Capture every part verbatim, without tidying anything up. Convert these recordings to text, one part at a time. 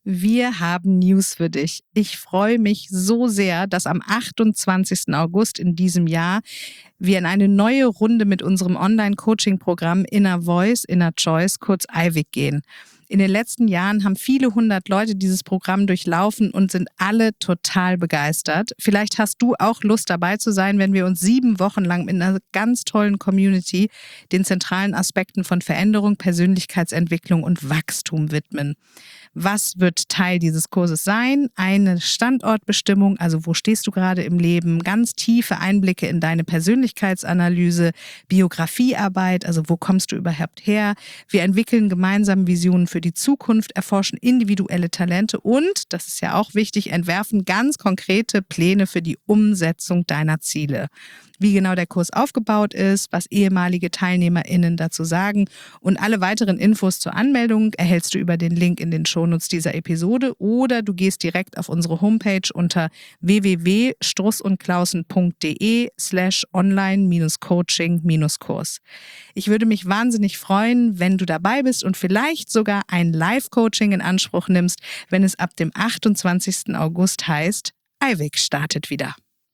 Wir haben News für dich. Ich freue mich so sehr, dass am achtundzwanzigsten August in diesem Jahr wir in eine neue Runde mit unserem Online-Coaching-Programm Inner Voice, Inner Choice, kurz I V I C gehen. In den letzten Jahren haben viele hundert Leute dieses Programm durchlaufen und sind alle total begeistert. Vielleicht hast du auch Lust dabei zu sein, wenn wir uns sieben Wochen lang mit einer ganz tollen Community den zentralen Aspekten von Veränderung, Persönlichkeitsentwicklung und Wachstum widmen. Was wird Teil dieses Kurses sein? Eine Standortbestimmung, also wo stehst du gerade im Leben, ganz tiefe Einblicke in deine Persönlichkeitsanalyse, Biografiearbeit, also wo kommst du überhaupt her? Wir entwickeln gemeinsam Visionen für die Zukunft, erforschen individuelle Talente und, das ist ja auch wichtig, entwerfen ganz konkrete Pläne für die Umsetzung deiner Ziele. Wie genau der Kurs aufgebaut ist, was ehemalige TeilnehmerInnen dazu sagen und alle weiteren Infos zur Anmeldung erhältst du über den Link in den Shownotes dieser Episode oder du gehst direkt auf unsere Homepage unter w w w punkt strussundklausen punkt d e slash online-coaching-kurs. Ich würde mich wahnsinnig freuen, wenn du dabei bist und vielleicht sogar ein Live-Coaching in Anspruch nimmst, wenn es ab dem achtundzwanzigsten August heißt, I V I C startet wieder.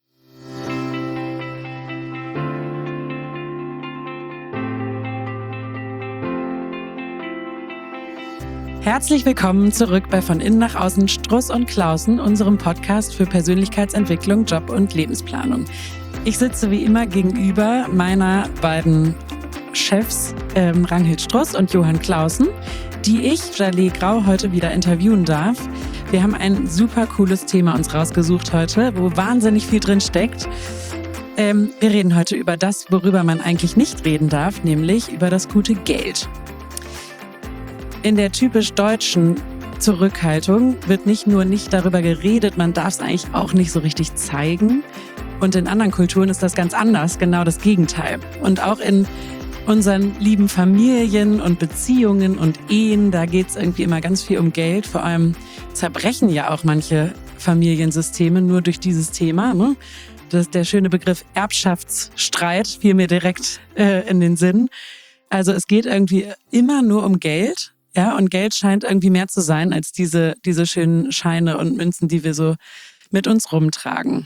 Herzlich willkommen zurück bei Von Innen nach Außen Struss und Klausen, unserem Podcast für Persönlichkeitsentwicklung, Job und Lebensplanung. Ich sitze wie immer gegenüber meiner beiden Chefs, ähm, Ranghild Struss und Johann Clausen, die ich, Jaleh Grau, heute wieder interviewen darf. Wir haben ein super cooles Thema uns rausgesucht heute, wo wahnsinnig viel drin steckt. Ähm, wir reden heute über das, worüber man eigentlich nicht reden darf, nämlich über das gute Geld. In der typisch deutschen Zurückhaltung wird nicht nur nicht darüber geredet, man darf es eigentlich auch nicht so richtig zeigen. Und in anderen Kulturen ist das ganz anders, genau das Gegenteil. Und auch in unseren lieben Familien und Beziehungen und Ehen, da geht es irgendwie immer ganz viel um Geld. Vor allem zerbrechen ja auch manche Familiensysteme nur durch dieses Thema. Ne? Das, der schöne Begriff Erbschaftsstreit fiel mir direkt äh, in den Sinn. Also es geht irgendwie immer nur um Geld. Ja, und Geld scheint irgendwie mehr zu sein als diese, diese schönen Scheine und Münzen, die wir so mit uns rumtragen.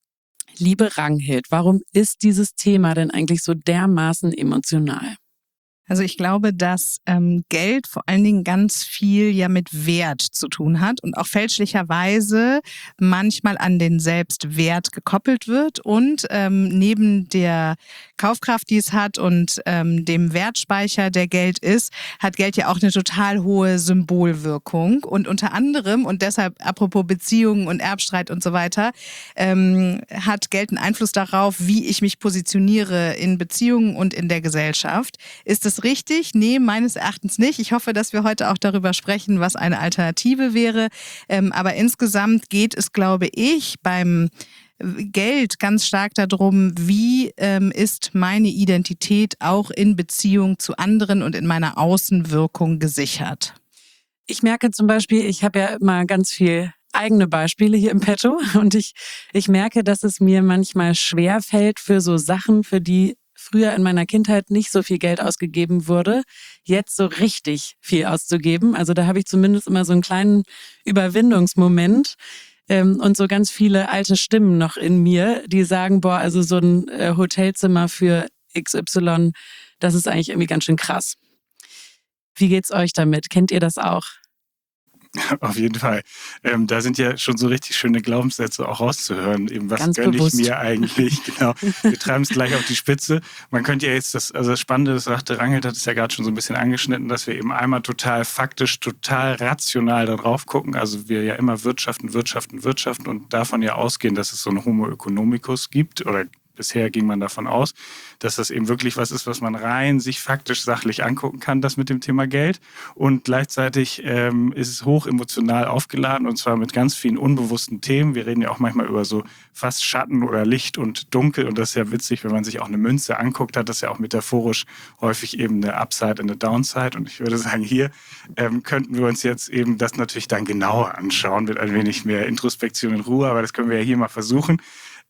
Liebe Ranghild, warum ist dieses Thema denn eigentlich so dermaßen emotional? Also ich glaube, dass ähm, Geld vor allen Dingen ganz viel ja mit Wert zu tun hat und auch fälschlicherweise manchmal an den Selbstwert gekoppelt wird und ähm, neben der Kaufkraft, die es hat und ähm, dem Wertspeicher, der Geld ist, hat Geld ja auch eine total hohe Symbolwirkung und unter anderem, und deshalb apropos Beziehungen und Erbstreit und so weiter, ähm, hat Geld einen Einfluss darauf, wie ich mich positioniere in Beziehungen und in der Gesellschaft. Ist es richtig? Nee, meines Erachtens nicht. Ich hoffe, dass wir heute auch darüber sprechen, was eine Alternative wäre. Ähm, aber insgesamt geht es, glaube ich, beim Geld ganz stark darum, wie ähm, ist meine Identität auch in Beziehung zu anderen und in meiner Außenwirkung gesichert. Ich merke zum Beispiel, ich habe ja immer ganz viel eigene Beispiele hier im Petto und ich, ich merke, dass es mir manchmal schwer fällt für so Sachen, für die früher in meiner Kindheit nicht so viel Geld ausgegeben wurde, jetzt so richtig viel auszugeben. Also da habe ich zumindest immer so einen kleinen Überwindungsmoment ähm, und so ganz viele alte Stimmen noch in mir, die sagen, boah, also so ein äh, Hotelzimmer für X Y, das ist eigentlich irgendwie ganz schön krass. Wie geht's euch damit? Kennt ihr das auch? Auf jeden Fall. Ähm, da sind ja schon so richtig schöne Glaubenssätze auch rauszuhören. Eben, was Ganz gönne bewusst. ich mir eigentlich? Genau. Wir treiben es gleich auf die Spitze. Man könnte ja jetzt, das, also das Spannende, das sagte Ranghild, hat es ja gerade schon so ein bisschen angeschnitten, dass wir eben einmal total faktisch, total rational da drauf gucken. Also wir ja immer wirtschaften, wirtschaften, wirtschaften und davon ja ausgehen, dass es so einen Homo economicus gibt oder bisher ging man davon aus, dass das eben wirklich was ist, was man rein sich faktisch sachlich angucken kann, das mit dem Thema Geld. Und gleichzeitig ähm, ist es hoch emotional aufgeladen und zwar mit ganz vielen unbewussten Themen. Wir reden ja auch manchmal über so fast Schatten oder Licht und Dunkel und das ist ja witzig, wenn man sich auch eine Münze anguckt, hat das ja auch metaphorisch häufig eben eine Upside und eine Downside. Und ich würde sagen, hier ähm, könnten wir uns jetzt eben das natürlich dann genauer anschauen mit ein wenig mehr Introspektion in Ruhe, aber das können wir ja hier mal versuchen.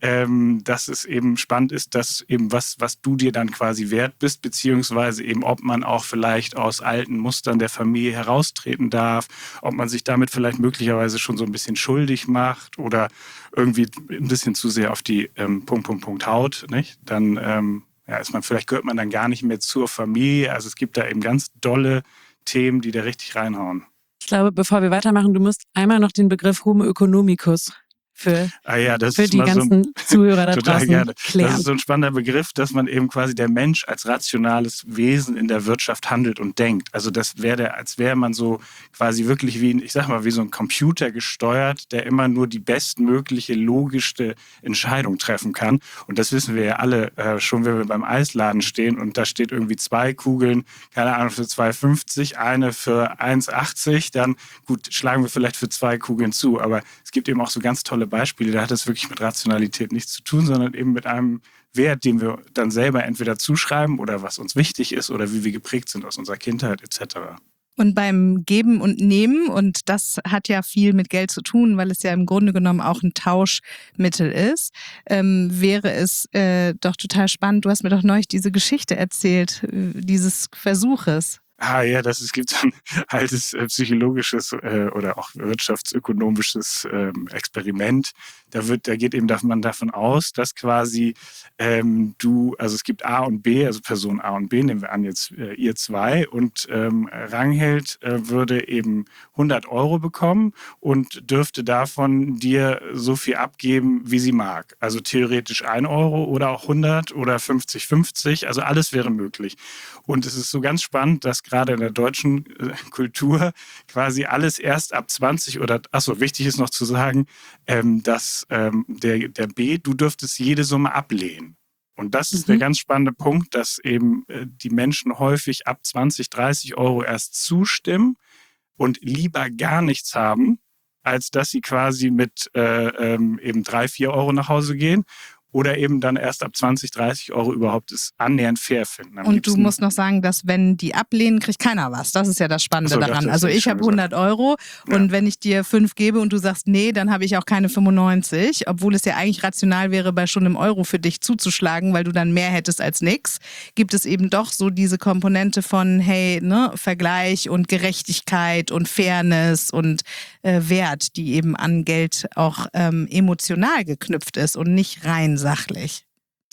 ähm, dass es eben spannend ist, dass eben was, was du dir dann quasi wert bist, beziehungsweise eben, ob man auch vielleicht aus alten Mustern der Familie heraustreten darf, ob man sich damit vielleicht möglicherweise schon so ein bisschen schuldig macht oder irgendwie ein bisschen zu sehr auf die ähm, Punkt, Punkt, Punkt haut, nicht? Dann ähm, ja, ist man, vielleicht gehört man dann gar nicht mehr zur Familie. Also es gibt da eben ganz dolle Themen, die da richtig reinhauen. Ich glaube, bevor wir weitermachen, du musst einmal noch den Begriff Homo economicus für, ah ja, das für ist die mal ganzen so ein, Zuhörer da total draußen gerne. klären. Das ist so ein spannender Begriff, dass man eben quasi der Mensch als rationales Wesen in der Wirtschaft handelt und denkt. Also das wäre der, als wäre man so quasi wirklich wie, ich sag mal, wie so ein Computer gesteuert, der immer nur die bestmögliche, logischste Entscheidung treffen kann. Und das wissen wir ja alle äh, schon, wenn wir beim Eisladen stehen und da steht irgendwie zwei Kugeln, keine Ahnung, für zwei fünfzig, eine für eins achtzig, dann gut, schlagen wir vielleicht für zwei Kugeln zu. Aber es gibt eben auch so ganz tolle Beispiele, da hat das wirklich mit Rationalität nichts zu tun, sondern eben mit einem Wert, den wir dann selber entweder zuschreiben oder was uns wichtig ist oder wie wir geprägt sind aus unserer Kindheit et cetera. Und beim Geben und Nehmen, und das hat ja viel mit Geld zu tun, weil es ja im Grunde genommen auch ein Tauschmittel ist, ähm, wäre es äh, doch total spannend. Du hast mir doch neulich diese Geschichte erzählt, äh, dieses Versuches. Ah ja, das, es gibt so ein altes äh, psychologisches äh, oder auch wirtschaftsökonomisches ähm, Experiment. Da wird, da geht eben man davon aus, dass quasi ähm, du, also es gibt A und B, also Person A und B, nehmen wir an jetzt äh, ihr zwei, und ähm, Rangheld äh, würde eben hundert Euro bekommen und dürfte davon dir so viel abgeben, wie sie mag. Also theoretisch ein Euro oder auch hundert oder fünfzig fünfzig, also alles wäre möglich. Und es ist so ganz spannend, dass gerade in der deutschen äh, Kultur quasi alles erst ab zwanzig oder, achso, wichtig ist noch zu sagen, ähm, dass ähm, der, der B, du dürftest jede Summe ablehnen. Und das ist mhm. der ganz spannende Punkt, dass eben äh, die Menschen häufig ab zwanzig, dreißig Euro erst zustimmen und lieber gar nichts haben, als dass sie quasi mit äh, ähm, eben drei, vier Euro nach Hause gehen. Oder eben dann erst ab zwanzig, dreißig Euro überhaupt es annähernd fair finden. Am und liebsten. Du musst noch sagen, dass wenn die ablehnen, kriegt keiner was. Das ist ja das Spannende so, daran. das Also ich habe hundert Euro ja. und wenn ich dir fünf gebe und du sagst, nee, dann habe ich auch keine fünfundneunzig, obwohl es ja eigentlich rational wäre, bei schon einem Euro für dich zuzuschlagen, weil du dann mehr hättest als nix, gibt es eben doch so diese Komponente von, hey, ne, Vergleich und Gerechtigkeit und Fairness und äh, Wert, die eben an Geld auch ähm, emotional geknüpft ist und nicht rein sachlich.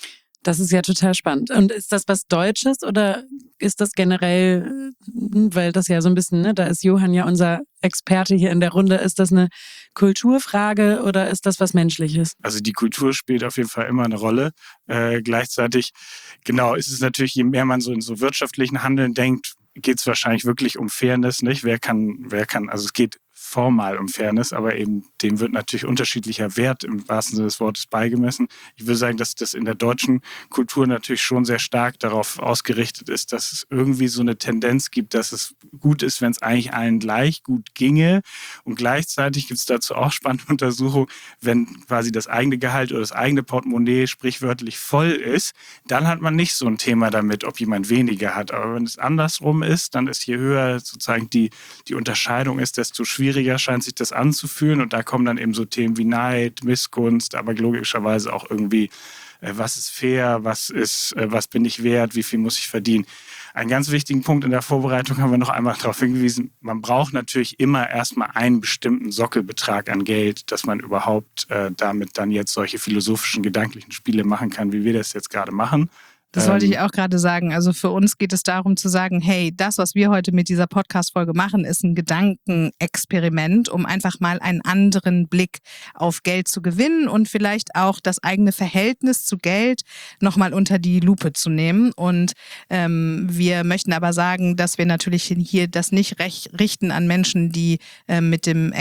Das ist ja total spannend. Und ist das was Deutsches oder ist das generell, weil das ja so ein bisschen, ne, da ist Johann ja unser Experte hier in der Runde, ist das eine Kulturfrage oder ist das was Menschliches? Also die Kultur spielt auf jeden Fall immer eine Rolle. Äh, gleichzeitig, genau, ist es natürlich, je mehr man so in so wirtschaftlichen Handeln denkt, geht es wahrscheinlich wirklich um Fairness, nicht? Wer kann, wer kann, also es geht formal um Fairness, aber eben dem wird natürlich unterschiedlicher Wert im wahrsten Sinne des Wortes beigemessen. Ich würde sagen, dass das in der deutschen Kultur natürlich schon sehr stark darauf ausgerichtet ist, dass es irgendwie so eine Tendenz gibt, dass es gut ist, wenn es eigentlich allen gleich gut ginge. Und gleichzeitig gibt es dazu auch spannende Untersuchungen, wenn quasi das eigene Gehalt oder das eigene Portemonnaie sprichwörtlich voll ist, dann hat man nicht so ein Thema damit, ob jemand weniger hat. Aber wenn es andersrum ist, dann ist je höher sozusagen die, die Unterscheidung ist, desto schwieriger scheint sich das anzufühlen. Und da kommen dann eben so Themen wie Neid, Missgunst, aber logischerweise auch irgendwie, äh, was ist fair, was ist, äh, was bin ich wert, wie viel muss ich verdienen. Einen ganz wichtigen Punkt in der Vorbereitung haben wir noch einmal darauf hingewiesen, man braucht natürlich immer erstmal einen bestimmten Sockelbetrag an Geld, dass man überhaupt äh, damit dann jetzt solche philosophischen, gedanklichen Spiele machen kann, wie wir das jetzt gerade machen. Das wollte ich auch gerade sagen. Also für uns geht es darum zu sagen, hey, das, was wir heute mit dieser Podcast-Folge machen, ist ein Gedankenexperiment, um einfach mal einen anderen Blick auf Geld zu gewinnen und vielleicht auch das eigene Verhältnis zu Geld nochmal unter die Lupe zu nehmen. Und ähm, wir möchten aber sagen, dass wir natürlich hier das nicht recht richten an Menschen, die äh, mit dem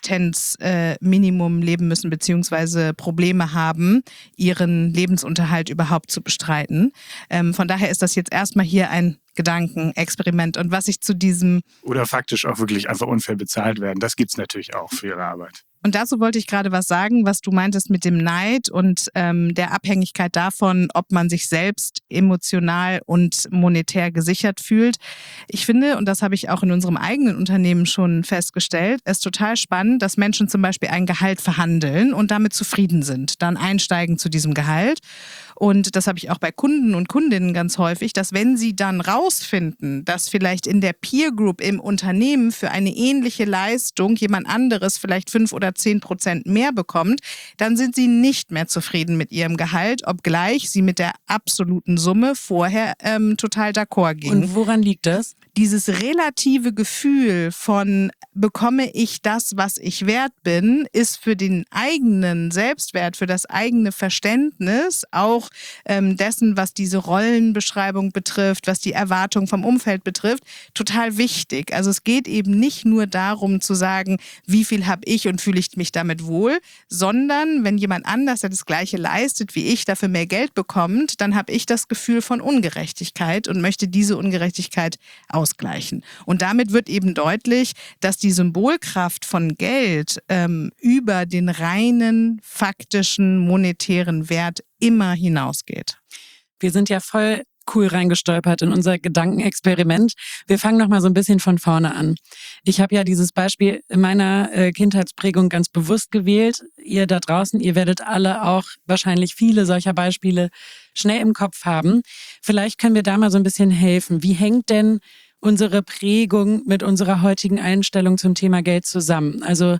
Existenzminimum äh, leben müssen, beziehungsweise Probleme haben, ihren Lebensunterhalt überhaupt zu bestreiten. Ähm, von daher ist das jetzt erstmal hier ein Gedankenexperiment. Und was ich zu diesem... Oder faktisch auch wirklich einfach unfair bezahlt werden, das gibt es natürlich auch für ihre Arbeit. Und dazu wollte ich gerade was sagen, was du meintest mit dem Neid und ähm, der Abhängigkeit davon, ob man sich selbst emotional und monetär gesichert fühlt. Ich finde, und das habe ich auch in unserem eigenen Unternehmen schon festgestellt, es ist total spannend, dass Menschen zum Beispiel ein Gehalt verhandeln und damit zufrieden sind, dann einsteigen zu diesem Gehalt. Und das habe ich auch bei Kunden und Kundinnen ganz häufig, dass wenn sie dann rausfinden, dass vielleicht in der Peer Group im Unternehmen für eine ähnliche Leistung jemand anderes vielleicht fünf oder zehn Prozent mehr bekommt, dann sind sie nicht mehr zufrieden mit ihrem Gehalt, obgleich sie mit der absoluten Summe vorher ähm, total d'accord gingen. Und woran liegt das? Dieses relative Gefühl von, bekomme ich das, was ich wert bin, ist für den eigenen Selbstwert, für das eigene Verständnis, auch ähm, dessen, was diese Rollenbeschreibung betrifft, was die Erwartung vom Umfeld betrifft, total wichtig. Also es geht eben nicht nur darum zu sagen, wie viel habe ich und fühle ich mich damit wohl, sondern wenn jemand anders, der das Gleiche leistet wie ich, dafür mehr Geld bekommt, dann habe ich das Gefühl von Ungerechtigkeit und möchte diese Ungerechtigkeit ausgleichen. Und damit wird eben deutlich, dass die Symbolkraft von Geld ähm, über den reinen, faktischen, monetären Wert immer hinausgeht. Wir sind ja voll cool reingestolpert in unser Gedankenexperiment. Wir fangen noch mal so ein bisschen von vorne an. Ich habe ja dieses Beispiel in meiner äh, Kindheitsprägung ganz bewusst gewählt. Ihr da draußen, ihr werdet alle auch wahrscheinlich viele solcher Beispiele schnell im Kopf haben. Vielleicht können wir da mal so ein bisschen helfen. Wie hängt denn unsere Prägung mit unserer heutigen Einstellung zum Thema Geld zusammen? Also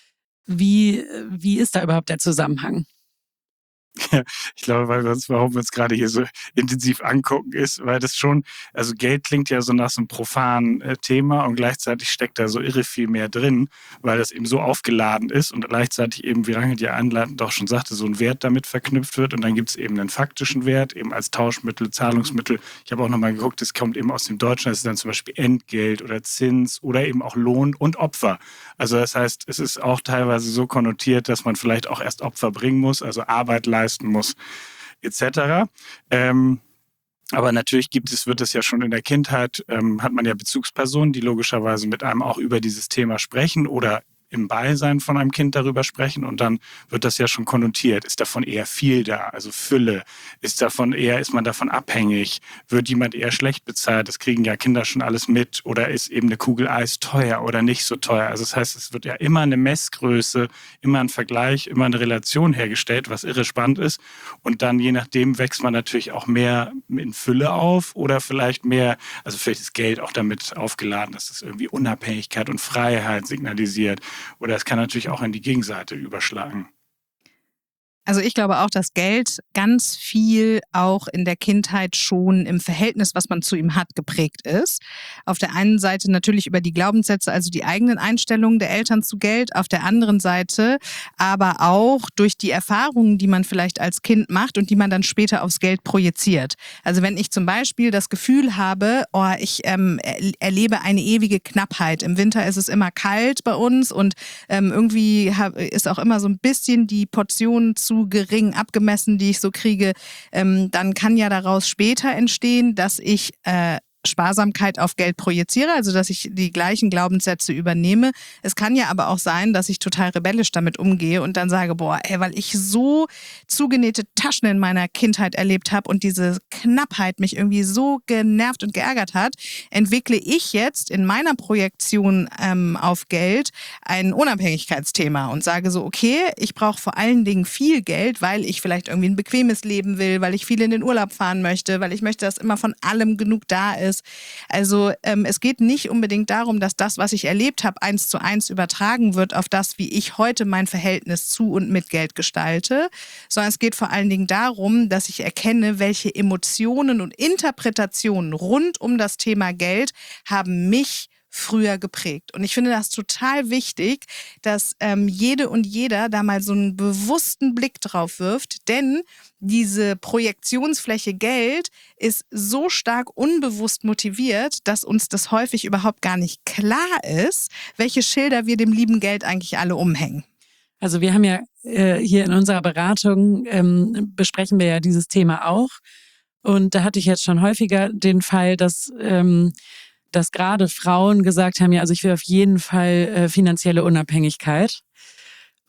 wie, wie ist da überhaupt der Zusammenhang? Ja, ich glaube, weil wir uns, warum wir uns gerade hier so intensiv angucken, ist, weil das schon, also Geld klingt ja so nach so einem profanen äh, Thema und gleichzeitig steckt da so irre viel mehr drin, weil das eben so aufgeladen ist und gleichzeitig eben, wie Rangel ja einleitend auch schon sagte, so ein Wert damit verknüpft wird und dann gibt es eben einen faktischen Wert, eben als Tauschmittel, Zahlungsmittel. Ich habe auch nochmal geguckt, das kommt eben aus dem Deutschen, das ist dann zum Beispiel Entgelt oder Zins oder eben auch Lohn und Opfer. Also das heißt, es ist auch teilweise so konnotiert, dass man vielleicht auch erst Opfer bringen muss, also Arbeit leisten muss, et cetera. Ähm, aber natürlich gibt es, wird es ja schon in der Kindheit, ähm, hat man ja Bezugspersonen, die logischerweise mit einem auch über dieses Thema sprechen oder im Beisein von einem Kind darüber sprechen und dann wird das ja schon konnotiert. Ist davon eher viel da, also Fülle? Ist davon eher, ist man davon abhängig? Wird jemand eher schlecht bezahlt? Das kriegen ja Kinder schon alles mit. Oder ist eben eine Kugel Eis teuer oder nicht so teuer? Also das heißt, es wird ja immer eine Messgröße, immer ein Vergleich, immer eine Relation hergestellt, was irre spannend ist. Und dann je nachdem wächst man natürlich auch mehr in Fülle auf oder vielleicht mehr, also vielleicht ist Geld auch damit aufgeladen, dass das irgendwie Unabhängigkeit und Freiheit signalisiert. Oder es kann natürlich auch in die Gegenseite überschlagen. Also ich glaube auch, dass Geld ganz viel auch in der Kindheit schon im Verhältnis, was man zu ihm hat, geprägt ist. Auf der einen Seite natürlich über die Glaubenssätze, also die eigenen Einstellungen der Eltern zu Geld. Auf der anderen Seite aber auch durch die Erfahrungen, die man vielleicht als Kind macht und die man dann später aufs Geld projiziert. Also wenn ich zum Beispiel das Gefühl habe, oh, ich ähm, erlebe eine ewige Knappheit. Im Winter ist es immer kalt bei uns und ähm, irgendwie hab, ist auch immer so ein bisschen die Portion zu zu gering abgemessen, die ich so kriege, ähm, dann kann ja daraus später entstehen, dass ich äh, Sparsamkeit auf Geld projiziere, also dass ich die gleichen Glaubenssätze übernehme. Es kann ja aber auch sein, dass ich total rebellisch damit umgehe und dann sage, boah, ey, weil ich so zugenähte Taschen in meiner Kindheit erlebt habe und diese Knappheit mich irgendwie so genervt und geärgert hat, entwickle ich jetzt in meiner Projektion ähm, auf Geld ein Unabhängigkeitsthema und sage so, okay, ich brauche vor allen Dingen viel Geld, weil ich vielleicht irgendwie ein bequemes Leben will, weil ich viel in den Urlaub fahren möchte, weil ich möchte, dass immer von allem genug da ist. Also ähm, es geht nicht unbedingt darum, dass das, was ich erlebt habe, eins zu eins übertragen wird auf das, wie ich heute mein Verhältnis zu und mit Geld gestalte, sondern es geht vor allen Dingen darum, dass ich erkenne, welche Emotionen und Interpretationen rund um das Thema Geld haben mich früher geprägt. Und ich finde das total wichtig, dass ähm, jede und jeder da mal so einen bewussten Blick drauf wirft, denn diese Projektionsfläche Geld ist so stark unbewusst motiviert, dass uns das häufig überhaupt gar nicht klar ist, welche Schilder wir dem lieben Geld eigentlich alle umhängen. Also wir haben ja äh, hier in unserer Beratung, ähm, besprechen wir ja dieses Thema auch. Und da hatte ich jetzt schon häufiger den Fall, dass ähm, dass gerade Frauen gesagt haben, ja, also ich will auf jeden Fall äh, finanzielle Unabhängigkeit.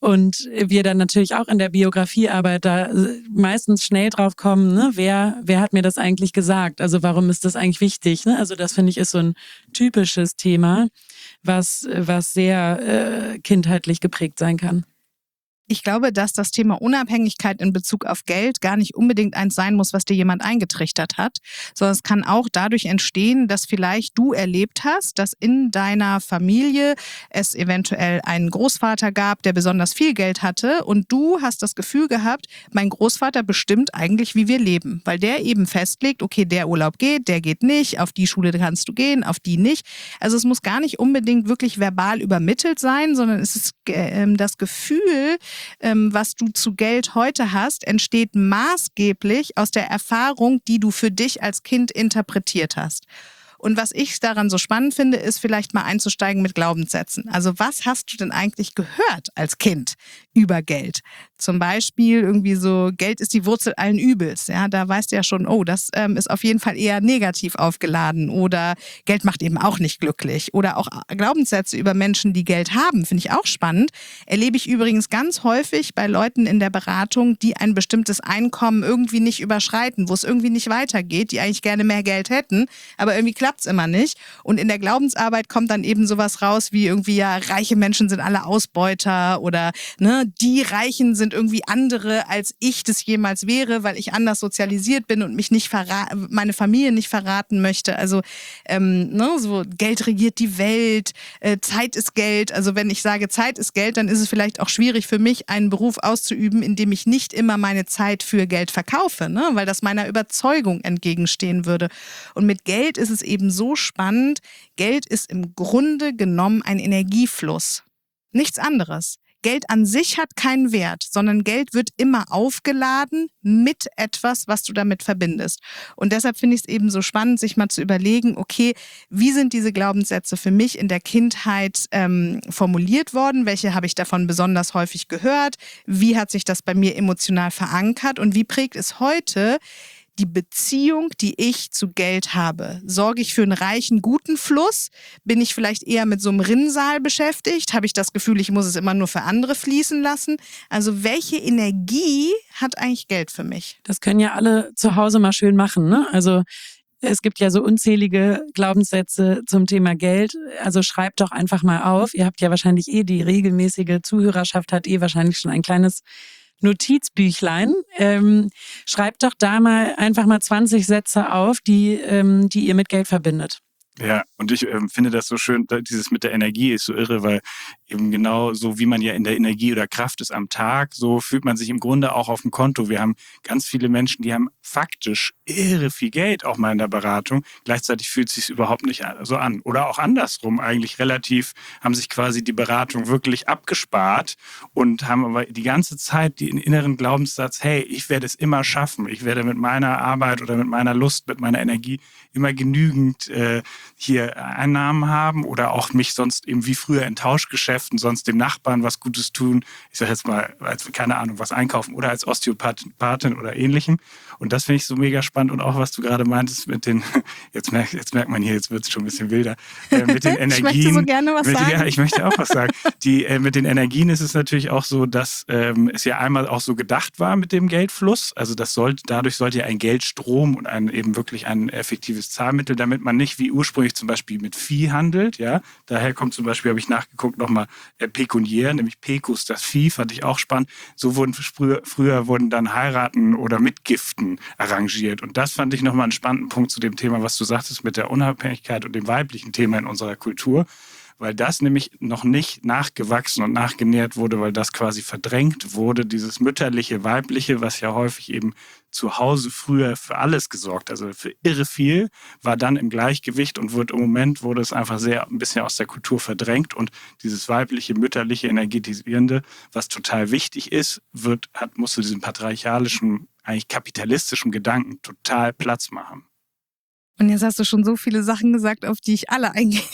Und wir dann natürlich auch in der Biografiearbeit da meistens schnell drauf kommen, ne? wer, wer hat mir das eigentlich gesagt? Also warum ist das eigentlich wichtig? Ne? Also das finde ich ist so ein typisches Thema, was, was sehr äh, kindheitlich geprägt sein kann. Ich glaube, dass das Thema Unabhängigkeit in Bezug auf Geld gar nicht unbedingt eins sein muss, was dir jemand eingetrichtert hat, sondern es kann auch dadurch entstehen, dass vielleicht du erlebt hast, dass in deiner Familie es eventuell einen Großvater gab, der besonders viel Geld hatte und du hast das Gefühl gehabt, mein Großvater bestimmt eigentlich, wie wir leben, weil der eben festlegt, okay, der Urlaub geht, der geht nicht, auf die Schule kannst du gehen, auf die nicht. Also es muss gar nicht unbedingt wirklich verbal übermittelt sein, sondern es ist äh, das Gefühl, was du zu Geld heute hast, entsteht maßgeblich aus der Erfahrung, die du für dich als Kind interpretiert hast. Und was ich daran so spannend finde, ist vielleicht mal einzusteigen mit Glaubenssätzen. Also was hast du denn eigentlich gehört als Kind über Geld? Zum Beispiel irgendwie so, Geld ist die Wurzel allen Übels. Ja, da weißt du ja schon, oh, das ähm, ist auf jeden Fall eher negativ aufgeladen. Oder Geld macht eben auch nicht glücklich. Oder auch Glaubenssätze über Menschen, die Geld haben, finde ich auch spannend. Erlebe ich übrigens ganz häufig bei Leuten in der Beratung, die ein bestimmtes Einkommen irgendwie nicht überschreiten, wo es irgendwie nicht weitergeht, die eigentlich gerne mehr Geld hätten, aber irgendwie klappt es immer nicht. Und in der Glaubensarbeit kommt dann eben sowas raus wie irgendwie, ja, reiche Menschen sind alle Ausbeuter oder ne, die Reichen sind irgendwie andere, als ich das jemals wäre, weil ich anders sozialisiert bin und mich nicht verra- meine Familie nicht verraten möchte. Also ähm, ne, so Geld regiert die Welt, äh, Zeit ist Geld. Also wenn ich sage, Zeit ist Geld, dann ist es vielleicht auch schwierig für mich, einen Beruf auszuüben, in dem ich nicht immer meine Zeit für Geld verkaufe, ne, weil das meiner Überzeugung entgegenstehen würde. Und mit Geld ist es eben so spannend. Geld ist im Grunde genommen ein Energiefluss. Nichts anderes. Geld an sich hat keinen Wert, sondern Geld wird immer aufgeladen mit etwas, was du damit verbindest. Und deshalb finde ich es eben so spannend, sich mal zu überlegen, okay, wie sind diese Glaubenssätze für mich in der Kindheit ähm, formuliert worden? Welche habe ich davon besonders häufig gehört? Wie hat sich das bei mir emotional verankert? Und wie prägt es heute die Beziehung, die ich zu Geld habe? Sorge ich für einen reichen, guten Fluss? Bin ich vielleicht eher mit so einem Rinnsal beschäftigt? Habe ich das Gefühl, ich muss es immer nur für andere fließen lassen? Also welche Energie hat eigentlich Geld für mich? Das können ja alle zu Hause mal schön machen, ne? Also es gibt ja so unzählige Glaubenssätze zum Thema Geld. Also schreibt doch einfach mal auf. Ihr habt ja wahrscheinlich eh, die regelmäßige Zuhörerschaft hat eh wahrscheinlich schon ein kleines Notizbüchlein. Ähm, schreibt doch da mal einfach mal zwanzig Sätze auf, die, ähm, die ihr mit Geld verbindet. Ja, und ich ähm, finde das so schön, dieses mit der Energie ist so irre, weil eben genau so, wie man ja in der Energie oder Kraft ist am Tag, so fühlt man sich im Grunde auch auf dem Konto. Wir haben ganz viele Menschen, die haben faktisch irre viel Geld, auch mal in der Beratung. Gleichzeitig fühlt es sich überhaupt nicht so an. Oder auch andersrum, eigentlich relativ, haben sich quasi die Beratung wirklich abgespart und haben aber die ganze Zeit den inneren Glaubenssatz, hey, ich werde es immer schaffen. Ich werde mit meiner Arbeit oder mit meiner Lust, mit meiner Energie immer genügend äh, hier Einnahmen haben oder auch mich sonst eben wie früher in Tauschgeschäften sonst dem Nachbarn was Gutes tun. Ich sage jetzt mal, als keine Ahnung, was einkaufen oder als Osteopathin oder ähnlichem. Und das finde ich so mega spannend und auch, was du gerade meintest mit den, jetzt merkt, jetzt merkt man hier, jetzt wird es schon ein bisschen wilder, äh, mit den Energien. Ich möchte so gerne was mit, sagen. Ja, ich möchte auch was sagen. Die, äh, mit den Energien ist es natürlich auch so, dass ähm, es ja einmal auch so gedacht war mit dem Geldfluss. Also das sollte, dadurch sollte ja ein Geldstrom und ein eben wirklich ein effektives Zahlmittel, damit man nicht wie ursprünglich zum Beispiel mit Vieh handelt. Ja, daher kommt zum Beispiel, habe ich nachgeguckt, nochmal äh, pekuniär, nämlich Pecus, das Vieh, fand ich auch spannend. So wurden früher, früher wurden dann Heiraten oder Mitgiften arrangiert. Und das fand ich nochmal einen spannenden Punkt zu dem Thema, was du sagtest mit der Unabhängigkeit und dem weiblichen Thema in unserer Kultur. Weil das nämlich noch nicht nachgewachsen und nachgenährt wurde, weil das quasi verdrängt wurde, dieses mütterliche, weibliche, was ja häufig eben zu Hause früher für alles gesorgt, also für irre viel, war dann im Gleichgewicht und wird im Moment wurde es einfach sehr ein bisschen aus der Kultur verdrängt und dieses weibliche, mütterliche, energetisierende, was total wichtig ist, wird, hat, musste diesem patriarchalischen, eigentlich kapitalistischen Gedanken total Platz machen. Und jetzt hast du schon so viele Sachen gesagt, auf die ich alle eingehe.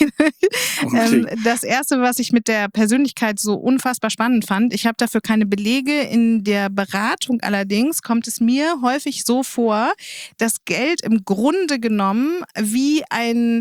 ähm, das Erste, was ich mit der Persönlichkeit so unfassbar spannend fand, ich habe dafür keine Belege. In der Beratung allerdings kommt es mir häufig so vor, dass Geld im Grunde genommen wie ein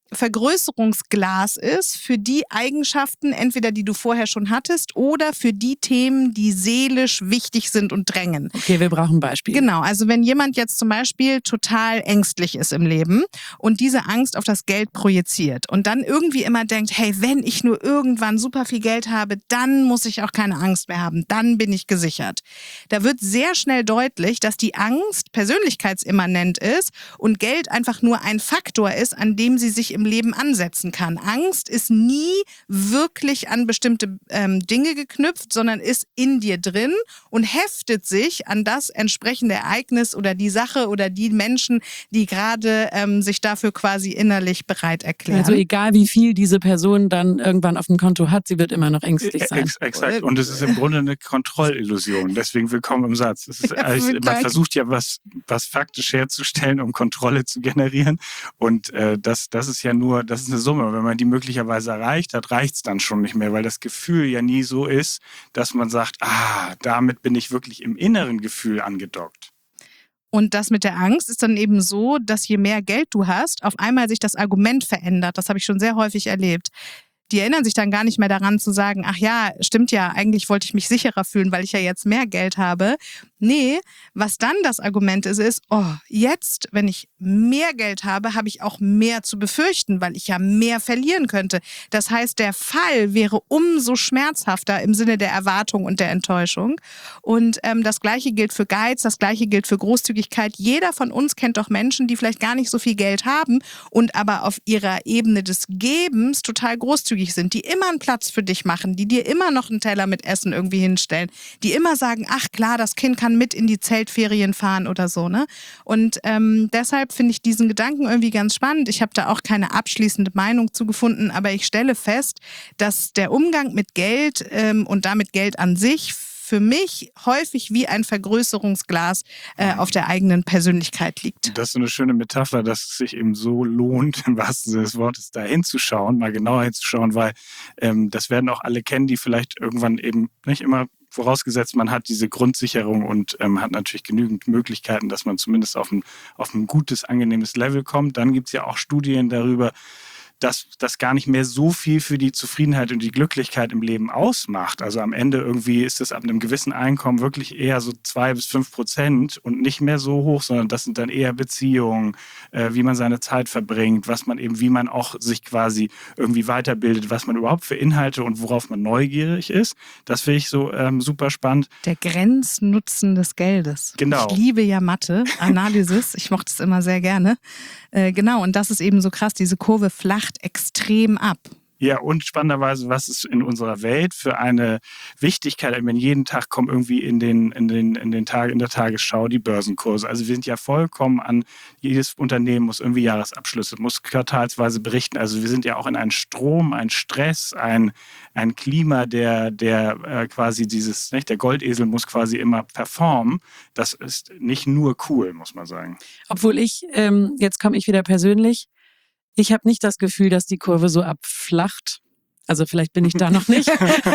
Vergrößerungsglas ist für die Eigenschaften, entweder die du vorher schon hattest oder für die Themen, die seelisch wichtig sind und drängen. Okay, wir brauchen ein Beispiel. Genau, also wenn jemand jetzt zum Beispiel total ängstlich ist im Leben und diese Angst auf das Geld projiziert und dann irgendwie immer denkt, hey, wenn ich nur irgendwann super viel Geld habe, dann muss ich auch keine Angst mehr haben, dann bin ich gesichert. Da wird sehr schnell deutlich, dass die Angst persönlichkeitsimmanent ist und Geld einfach nur ein Faktor ist, an dem sie sich im Leben ansetzen kann. Angst ist nie wirklich an bestimmte ähm, Dinge geknüpft, sondern ist in dir drin und heftet sich an das entsprechende Ereignis oder die Sache oder die Menschen, die gerade ähm, sich dafür quasi innerlich bereit erklären. Also egal wie viel diese Person dann irgendwann auf dem Konto hat, sie wird immer noch ängstlich sein. Ex- exakt. Und es ist im Grunde eine Kontrollillusion. Deswegen willkommen im Satz. Es ist, also man versucht ja was, was faktisch herzustellen, um Kontrolle zu generieren. Und äh, das, das ist ja nur, das ist eine Summe. Wenn man die möglicherweise erreicht hat, reicht es dann schon nicht mehr, weil das Gefühl ja nie so ist, dass man sagt, ah, damit bin ich wirklich im inneren Gefühl angedockt. Und das mit der Angst ist dann eben so, dass je mehr Geld du hast, auf einmal sich das Argument verändert. Das habe ich schon sehr häufig erlebt. Die erinnern sich dann gar nicht mehr daran zu sagen, ach ja, stimmt ja, eigentlich wollte ich mich sicherer fühlen, weil ich ja jetzt mehr Geld habe. Nee, was dann das Argument ist, ist, oh, jetzt, wenn ich mehr Geld habe, habe ich auch mehr zu befürchten, weil ich ja mehr verlieren könnte. Das heißt, der Fall wäre umso schmerzhafter im Sinne der Erwartung und der Enttäuschung. Und ähm, das Gleiche gilt für Geiz, das Gleiche gilt für Großzügigkeit. Jeder von uns kennt doch Menschen, die vielleicht gar nicht so viel Geld haben und aber auf ihrer Ebene des Gebens total großzügig sind, die immer einen Platz für dich machen, die dir immer noch einen Teller mit Essen irgendwie hinstellen, die immer sagen, ach klar, das Kind kann mit in die Zeltferien fahren oder so, ne? Und ähm, deshalb finde ich diesen Gedanken irgendwie ganz spannend. Ich habe da auch keine abschließende Meinung zu gefunden, aber ich stelle fest, dass der Umgang mit Geld ähm, und damit Geld an sich für mich häufig wie ein Vergrößerungsglas äh, auf der eigenen Persönlichkeit liegt. Das ist so eine schöne Metapher, dass es sich eben so lohnt, im wahrsten Sinne des Wortes, da hinzuschauen, mal genauer hinzuschauen, weil ähm, das werden auch alle kennen, die vielleicht irgendwann eben nicht immer, vorausgesetzt, man hat diese Grundsicherung und ähm, hat natürlich genügend Möglichkeiten, dass man zumindest auf ein, auf ein gutes, angenehmes Level kommt. Dann gibt es ja auch Studien darüber, dass das gar nicht mehr so viel für die Zufriedenheit und die Glücklichkeit im Leben ausmacht. Also am Ende irgendwie ist es ab einem gewissen Einkommen wirklich eher so zwei bis fünf Prozent und nicht mehr so hoch, sondern das sind dann eher Beziehungen, äh, wie man seine Zeit verbringt, was man eben, wie man auch sich quasi irgendwie weiterbildet, was man überhaupt für Inhalte und worauf man neugierig ist. Das finde ich so ähm, super spannend. Der Grenznutzen des Geldes. Genau. Ich liebe ja Mathe, Analysis. Ich mochte es immer sehr gerne. Äh, genau, und das ist eben so krass, diese Kurve flacht extrem ab. Ja, und spannenderweise, was es in unserer Welt für eine Wichtigkeit, ich meine, jeden Tag kommen irgendwie in den, in den, in den Tag, in der Tagesschau die Börsenkurse. Also wir sind ja vollkommen an, jedes Unternehmen muss irgendwie Jahresabschlüsse, muss quartalsweise berichten. Also wir sind ja auch in einem Strom, ein Stress, ein, ein Klima, der, der äh, quasi dieses, nicht, der Goldesel muss quasi immer performen. Das ist nicht nur cool, muss man sagen. Obwohl ich, ähm, jetzt komme ich wieder persönlich, ich habe nicht das Gefühl, dass die Kurve so abflacht. Also vielleicht bin ich da noch nicht.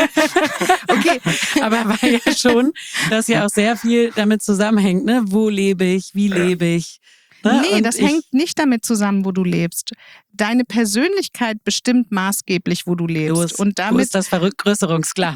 Okay, aber war ja schon, dass ja auch sehr viel damit zusammenhängt, ne? Wo lebe ich, wie lebe ich? Ne? Nee, Und das ich, hängt nicht damit zusammen, wo du lebst. Deine Persönlichkeit bestimmt maßgeblich, wo du lebst. Wo ist, und damit, wo ist das Vergrößerungsglas?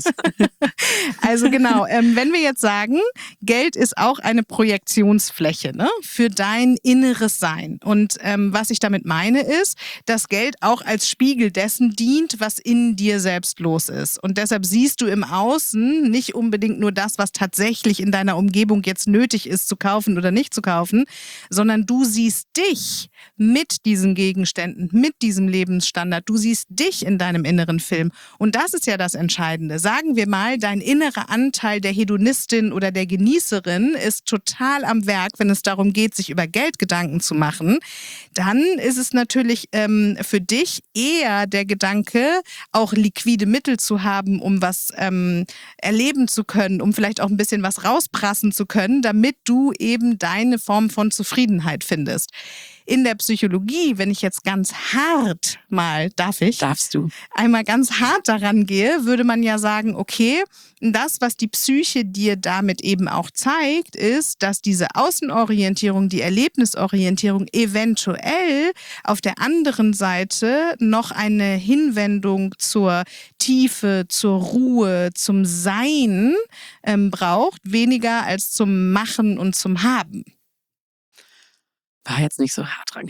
Also genau, ähm, wenn wir jetzt sagen, Geld ist auch eine Projektionsfläche, ne, für dein inneres Sein. Und ähm, was ich damit meine ist, dass Geld auch als Spiegel dessen dient, was in dir selbst los ist. Und deshalb siehst du im Außen nicht unbedingt nur das, was tatsächlich in deiner Umgebung jetzt nötig ist zu kaufen oder nicht zu kaufen, sondern du siehst dich mit diesen Gegenständen, mit diesem Lebensstandard. Du siehst dich in deinem inneren Film. Und das ist ja das Entscheidende. Sagen wir mal, dein innerer Anteil der Hedonistin oder der Genießerin ist total am Werk, wenn es darum geht, sich über Geld Gedanken zu machen. Dann ist es natürlich ähm, für dich eher der Gedanke, auch liquide Mittel zu haben, um was ähm, erleben zu können, um vielleicht auch ein bisschen was rausprassen zu können, damit du eben deine Form von Zufriedenheit findest. in der Psychologie, wenn ich jetzt ganz hart mal, darf ich? Darfst du. Einmal ganz hart daran gehe, würde man ja sagen, okay, das, was die Psyche dir damit eben auch zeigt, ist, dass diese Außenorientierung, die Erlebnisorientierung eventuell auf der anderen Seite noch eine Hinwendung zur Tiefe, zur Ruhe, zum Sein ähm, braucht, weniger als zum Machen und zum Haben. War jetzt nicht so hart dran.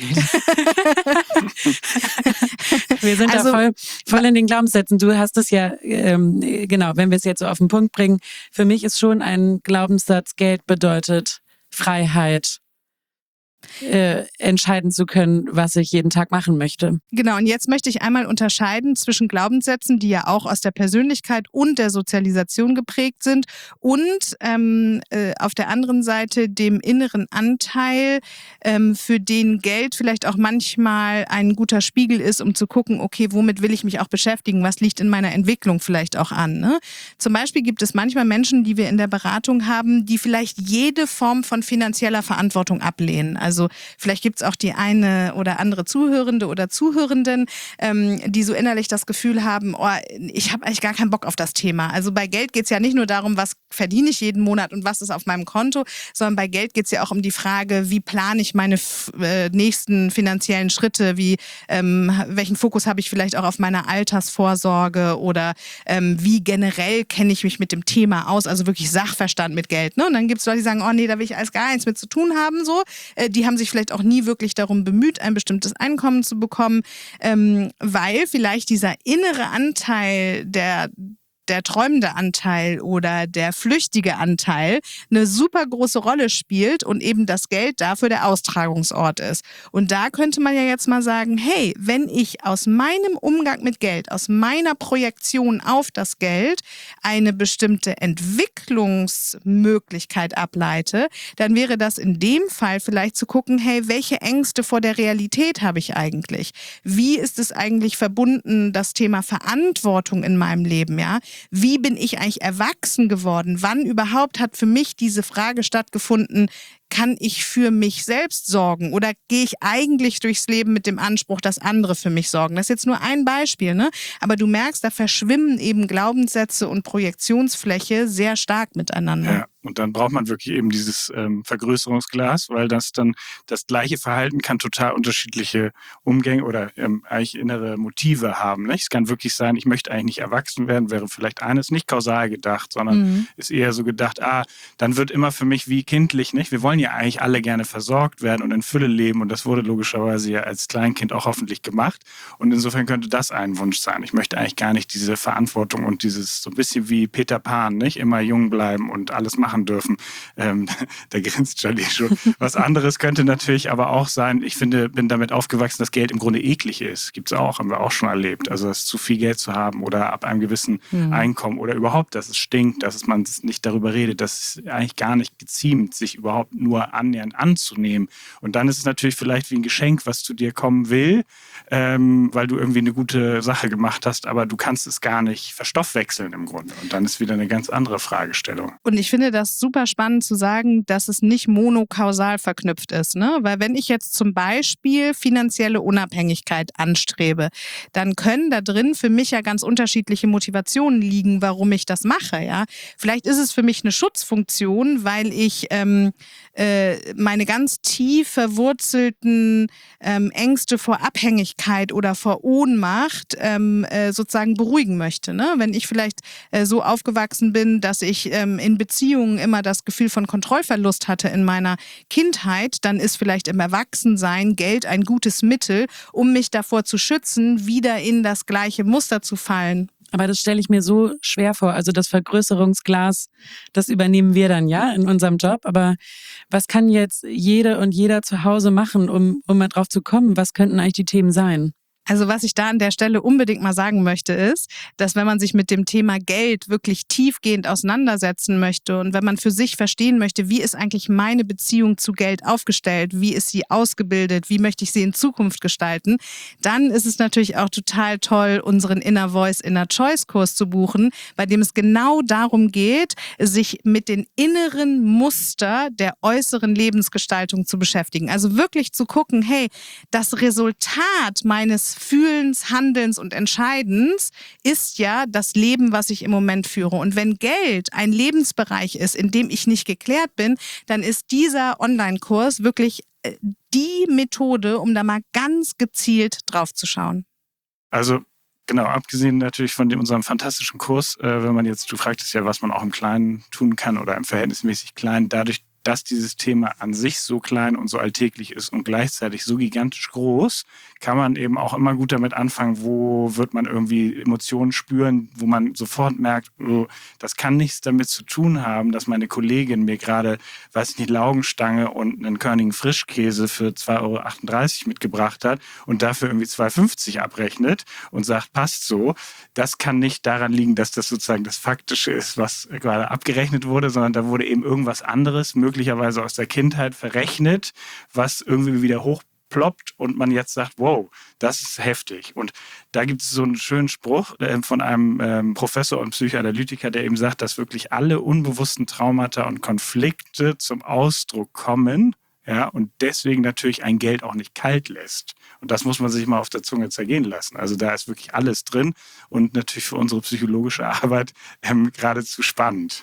Wir sind Also, da voll, voll in den Glaubenssätzen. Du hast es ja, ähm, genau, wenn wir es jetzt so auf den Punkt bringen, für mich ist schon ein Glaubenssatz, Geld bedeutet Freiheit, äh, entscheiden zu können, was ich jeden Tag machen möchte. Genau, und jetzt möchte ich einmal unterscheiden zwischen Glaubenssätzen, die ja auch aus der Persönlichkeit und der Sozialisation geprägt sind, und ähm, äh, auf der anderen Seite dem inneren Anteil, ähm, für den Geld vielleicht auch manchmal ein guter Spiegel ist, um zu gucken, okay, womit will ich mich auch beschäftigen, was liegt in meiner Entwicklung vielleicht auch an. Ne? Zum Beispiel gibt es manchmal Menschen, die wir in der Beratung haben, die vielleicht jede Form von finanzieller Verantwortung ablehnen. Also vielleicht gibt es auch die eine oder andere Zuhörende oder Zuhörenden, ähm, die so innerlich das Gefühl haben, oh, ich habe eigentlich gar keinen Bock auf das Thema. Also bei Geld geht es ja nicht nur darum, was verdiene ich jeden Monat und was ist auf meinem Konto, sondern bei Geld geht es ja auch um die Frage, wie plane ich meine f- äh, nächsten finanziellen Schritte, wie ähm, welchen Fokus habe ich vielleicht auch auf meiner Altersvorsorge oder ähm, wie generell kenne ich mich mit dem Thema aus, also wirklich Sachverstand mit Geld. Ne? Und dann gibt es Leute, die sagen, oh nee, da will ich alles gar nichts mit zu tun haben. So. Äh, die haben sich vielleicht auch nie wirklich darum bemüht, ein bestimmtes Einkommen zu bekommen, ähm, weil vielleicht dieser innere Anteil, der der träumende Anteil oder der flüchtige Anteil eine super große Rolle spielt und eben das Geld dafür der Austragungsort ist. Und da könnte man ja jetzt mal sagen, hey, wenn ich aus meinem Umgang mit Geld, aus meiner Projektion auf das Geld eine bestimmte Entwicklungsmöglichkeit ableite, dann wäre das in dem Fall vielleicht zu gucken, hey, welche Ängste vor der Realität habe ich eigentlich? Wie ist es eigentlich verbunden, das Thema Verantwortung in meinem Leben, ja? Wie bin ich eigentlich erwachsen geworden? Wann überhaupt hat für mich diese Frage stattgefunden, kann ich für mich selbst sorgen oder gehe ich eigentlich durchs Leben mit dem Anspruch, dass andere für mich sorgen? Das ist jetzt nur ein Beispiel, ne? Aber du merkst, da verschwimmen eben Glaubenssätze und Projektionsfläche sehr stark miteinander. Ja, und dann braucht man wirklich eben dieses ähm, Vergrößerungsglas, weil das dann das gleiche Verhalten kann total unterschiedliche Umgänge oder ähm, eigentlich innere Motive haben. Nicht? Es kann wirklich sein, ich möchte eigentlich nicht erwachsen werden, wäre vielleicht eines nicht kausal gedacht, sondern Mhm. ist eher so gedacht, ah, dann wird immer für mich wie kindlich, nicht? Wir wollen ja eigentlich alle gerne versorgt werden und in Fülle leben und das wurde logischerweise ja als Kleinkind auch hoffentlich gemacht und insofern könnte das ein Wunsch sein. Ich möchte eigentlich gar nicht diese Verantwortung und dieses so ein bisschen wie Peter Pan, nicht? Immer jung bleiben und alles machen dürfen. Ähm, da grinst Charlie schon. Was anderes könnte natürlich aber auch sein, ich finde, bin damit aufgewachsen, dass Geld im Grunde eklig ist. Gibt es auch, haben wir auch schon erlebt. Also dass zu viel Geld zu haben oder ab einem gewissen mhm. Einkommen oder überhaupt, dass es stinkt, dass man nicht darüber redet, dass es eigentlich gar nicht geziemt, sich überhaupt nur annähernd anzunehmen. Und dann ist es natürlich vielleicht wie ein Geschenk, was zu dir kommen will, ähm, weil du irgendwie eine gute Sache gemacht hast, aber du kannst es gar nicht verstoffwechseln im Grunde. Und dann ist wieder eine ganz andere Fragestellung. Und ich finde das super spannend zu sagen, dass es nicht monokausal verknüpft ist. Ne? Weil wenn ich jetzt zum Beispiel finanzielle Unabhängigkeit anstrebe, dann können da drin für mich ja ganz unterschiedliche Motivationen liegen, warum ich das mache. Ja? Vielleicht ist es für mich eine Schutzfunktion, weil ich ähm, äh, meine ganz tief verwurzelten ähm, Ängste vor Abhängigkeit oder vor Ohnmacht ähm, äh, sozusagen beruhigen möchte. Ne? Wenn ich vielleicht äh, so aufgewachsen bin, dass ich ähm, in Beziehungen immer das Gefühl von Kontrollverlust hatte in meiner Kindheit, dann ist vielleicht im Erwachsensein Geld ein gutes Mittel, um mich davor zu schützen, wieder in das gleiche Muster zu fallen. Aber das stelle ich mir so schwer vor. Also das Vergrößerungsglas, das übernehmen wir dann ja in unserem Job. Aber was kann jetzt jede und jeder zu Hause machen, um, um mal drauf zu kommen? Was könnten eigentlich die Themen sein? Also was ich da an der Stelle unbedingt mal sagen möchte, ist, dass wenn man sich mit dem Thema Geld wirklich tiefgehend auseinandersetzen möchte und wenn man für sich verstehen möchte, wie ist eigentlich meine Beziehung zu Geld aufgestellt, wie ist sie ausgebildet, wie möchte ich sie in Zukunft gestalten, dann ist es natürlich auch total toll, unseren Inner Voice, Inner Choice Kurs zu buchen, bei dem es genau darum geht, sich mit den inneren Muster der äußeren Lebensgestaltung zu beschäftigen. Also wirklich zu gucken, hey, das Resultat meines Fühlens, Handelns und Entscheidens ist ja das Leben, was ich im Moment führe. Und wenn Geld ein Lebensbereich ist, in dem ich nicht geklärt bin, dann ist dieser Online-Kurs wirklich die Methode, um da mal ganz gezielt drauf zu schauen. Also genau, abgesehen natürlich von dem, unserem fantastischen Kurs, äh, wenn man jetzt, du fragtest ja, was man auch im Kleinen tun kann oder im verhältnismäßig Kleinen, dadurch, dass dieses Thema an sich so klein und so alltäglich ist und gleichzeitig so gigantisch groß, kann man eben auch immer gut damit anfangen, wo wird man irgendwie Emotionen spüren, wo man sofort merkt, oh, das kann nichts damit zu tun haben, dass meine Kollegin mir gerade, weiß ich nicht, Laugenstange und einen Körnigen Frischkäse für zwei Euro achtunddreißig mitgebracht hat und dafür irgendwie zwei Euro fünfzig abrechnet und sagt, passt so. Das kann nicht daran liegen, dass das sozusagen das Faktische ist, was gerade abgerechnet wurde, sondern da wurde eben irgendwas anderes, möglicherweise aus der Kindheit verrechnet, was irgendwie wieder hochploppt und man jetzt sagt, wow, das ist heftig. Und da gibt es so einen schönen Spruch äh, von einem ähm, Professor und Psychoanalytiker, der eben sagt, dass wirklich alle unbewussten Traumata und Konflikte zum Ausdruck kommen, ja, und deswegen natürlich ein Geld auch nicht kalt lässt. Und das muss man sich mal auf der Zunge zergehen lassen. Also da ist wirklich alles drin und natürlich für unsere psychologische Arbeit ähm, geradezu spannend.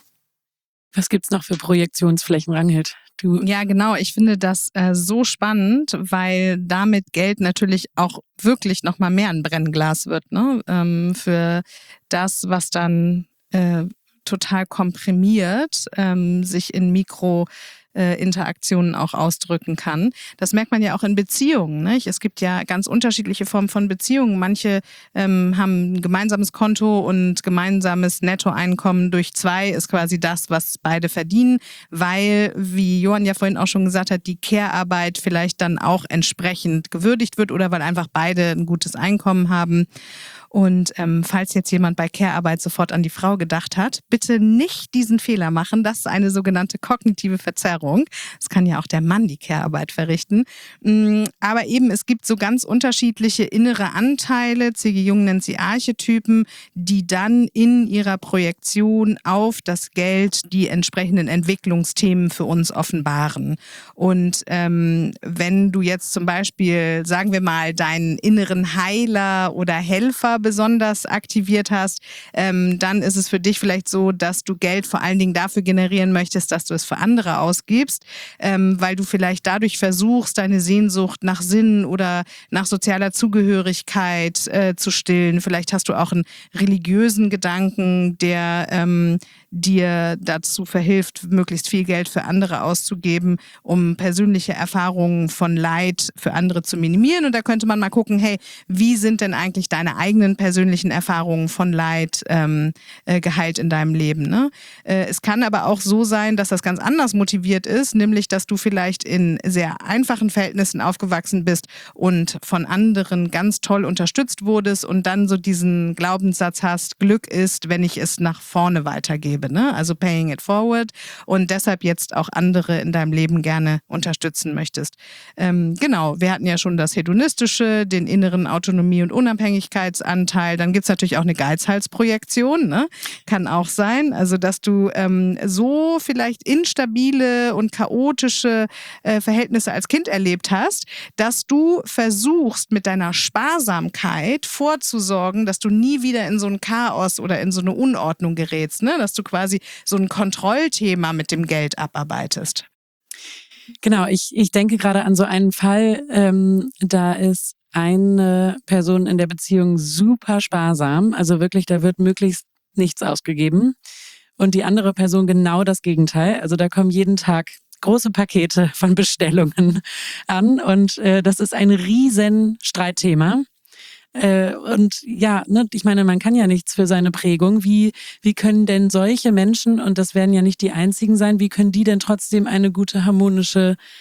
Was gibt's noch für Projektionsflächen, Ranghild? Du Ja, genau. Ich finde das äh, so spannend, weil damit Geld natürlich auch wirklich nochmal mehr ein Brennglas wird, ne? Ähm, für das, was dann äh, total komprimiert ähm, sich in Mikro äh, Interaktionen auch ausdrücken kann. Das merkt man ja auch in Beziehungen, nicht? Es gibt ja ganz unterschiedliche Formen von Beziehungen. Manche ähm, haben ein gemeinsames Konto und gemeinsames Nettoeinkommen durch zwei ist quasi das, was beide verdienen, weil, wie Johann ja vorhin auch schon gesagt hat, die Care-Arbeit vielleicht dann auch entsprechend gewürdigt wird oder weil einfach beide ein gutes Einkommen haben. Und ähm, falls jetzt jemand bei Care-Arbeit sofort an die Frau gedacht hat, bitte nicht diesen Fehler machen. Das ist eine sogenannte kognitive Verzerrung. Es kann ja auch der Mann die Care-Arbeit verrichten. Aber eben, es gibt so ganz unterschiedliche innere Anteile, C G Jung nennt sie Archetypen, die dann in ihrer Projektion auf das Geld die entsprechenden Entwicklungsthemen für uns offenbaren. Und ähm, wenn du jetzt zum Beispiel, sagen wir mal, deinen inneren Heiler oder Helfer besonders aktiviert hast, ähm, dann ist es für dich vielleicht so, dass du Geld vor allen Dingen dafür generieren möchtest, dass du es für andere ausgibst, ähm, weil du vielleicht dadurch versuchst, deine Sehnsucht nach Sinn oder nach sozialer Zugehörigkeit äh, zu stillen. Vielleicht hast du auch einen religiösen Gedanken, der ähm, dir dazu verhilft, möglichst viel Geld für andere auszugeben, um persönliche Erfahrungen von Leid für andere zu minimieren. Und da könnte man mal gucken, hey, wie sind denn eigentlich deine eigenen persönlichen Erfahrungen von Leid ähm, äh, geheilt in deinem Leben, ne? Äh, es kann aber auch so sein, dass das ganz anders motiviert ist, nämlich, dass du vielleicht in sehr einfachen Verhältnissen aufgewachsen bist und von anderen ganz toll unterstützt wurdest und dann so diesen Glaubenssatz hast, Glück ist, wenn ich es nach vorne weitergebe, ne? Also paying it forward und deshalb jetzt auch andere in deinem Leben gerne unterstützen möchtest. Ähm, genau, wir hatten ja schon das Hedonistische, den inneren Autonomie- und Unabhängigkeitsanteil. Dann gibt es natürlich auch eine Geizhalsprojektion, ne? Kann auch sein, also dass du ähm, so vielleicht instabile und chaotische äh, Verhältnisse als Kind erlebt hast, dass du versuchst mit deiner Sparsamkeit vorzusorgen, dass du nie wieder in so ein Chaos oder in so eine Unordnung gerätst, ne? Dass du quasi so ein Kontrollthema mit dem Geld abarbeitest. Genau, ich, ich denke gerade an so einen Fall, ähm, da ist eine Person in der Beziehung super sparsam, also wirklich, da wird möglichst nichts ausgegeben. Und die andere Person genau das Gegenteil. Also da kommen jeden Tag große Pakete von Bestellungen an und äh, das ist ein riesen Streitthema. Äh, und ja, ne, ich meine, man kann ja nichts für seine Prägung. Wie, wie können denn solche Menschen, und das werden ja nicht die einzigen sein, wie können die denn trotzdem eine gute harmonische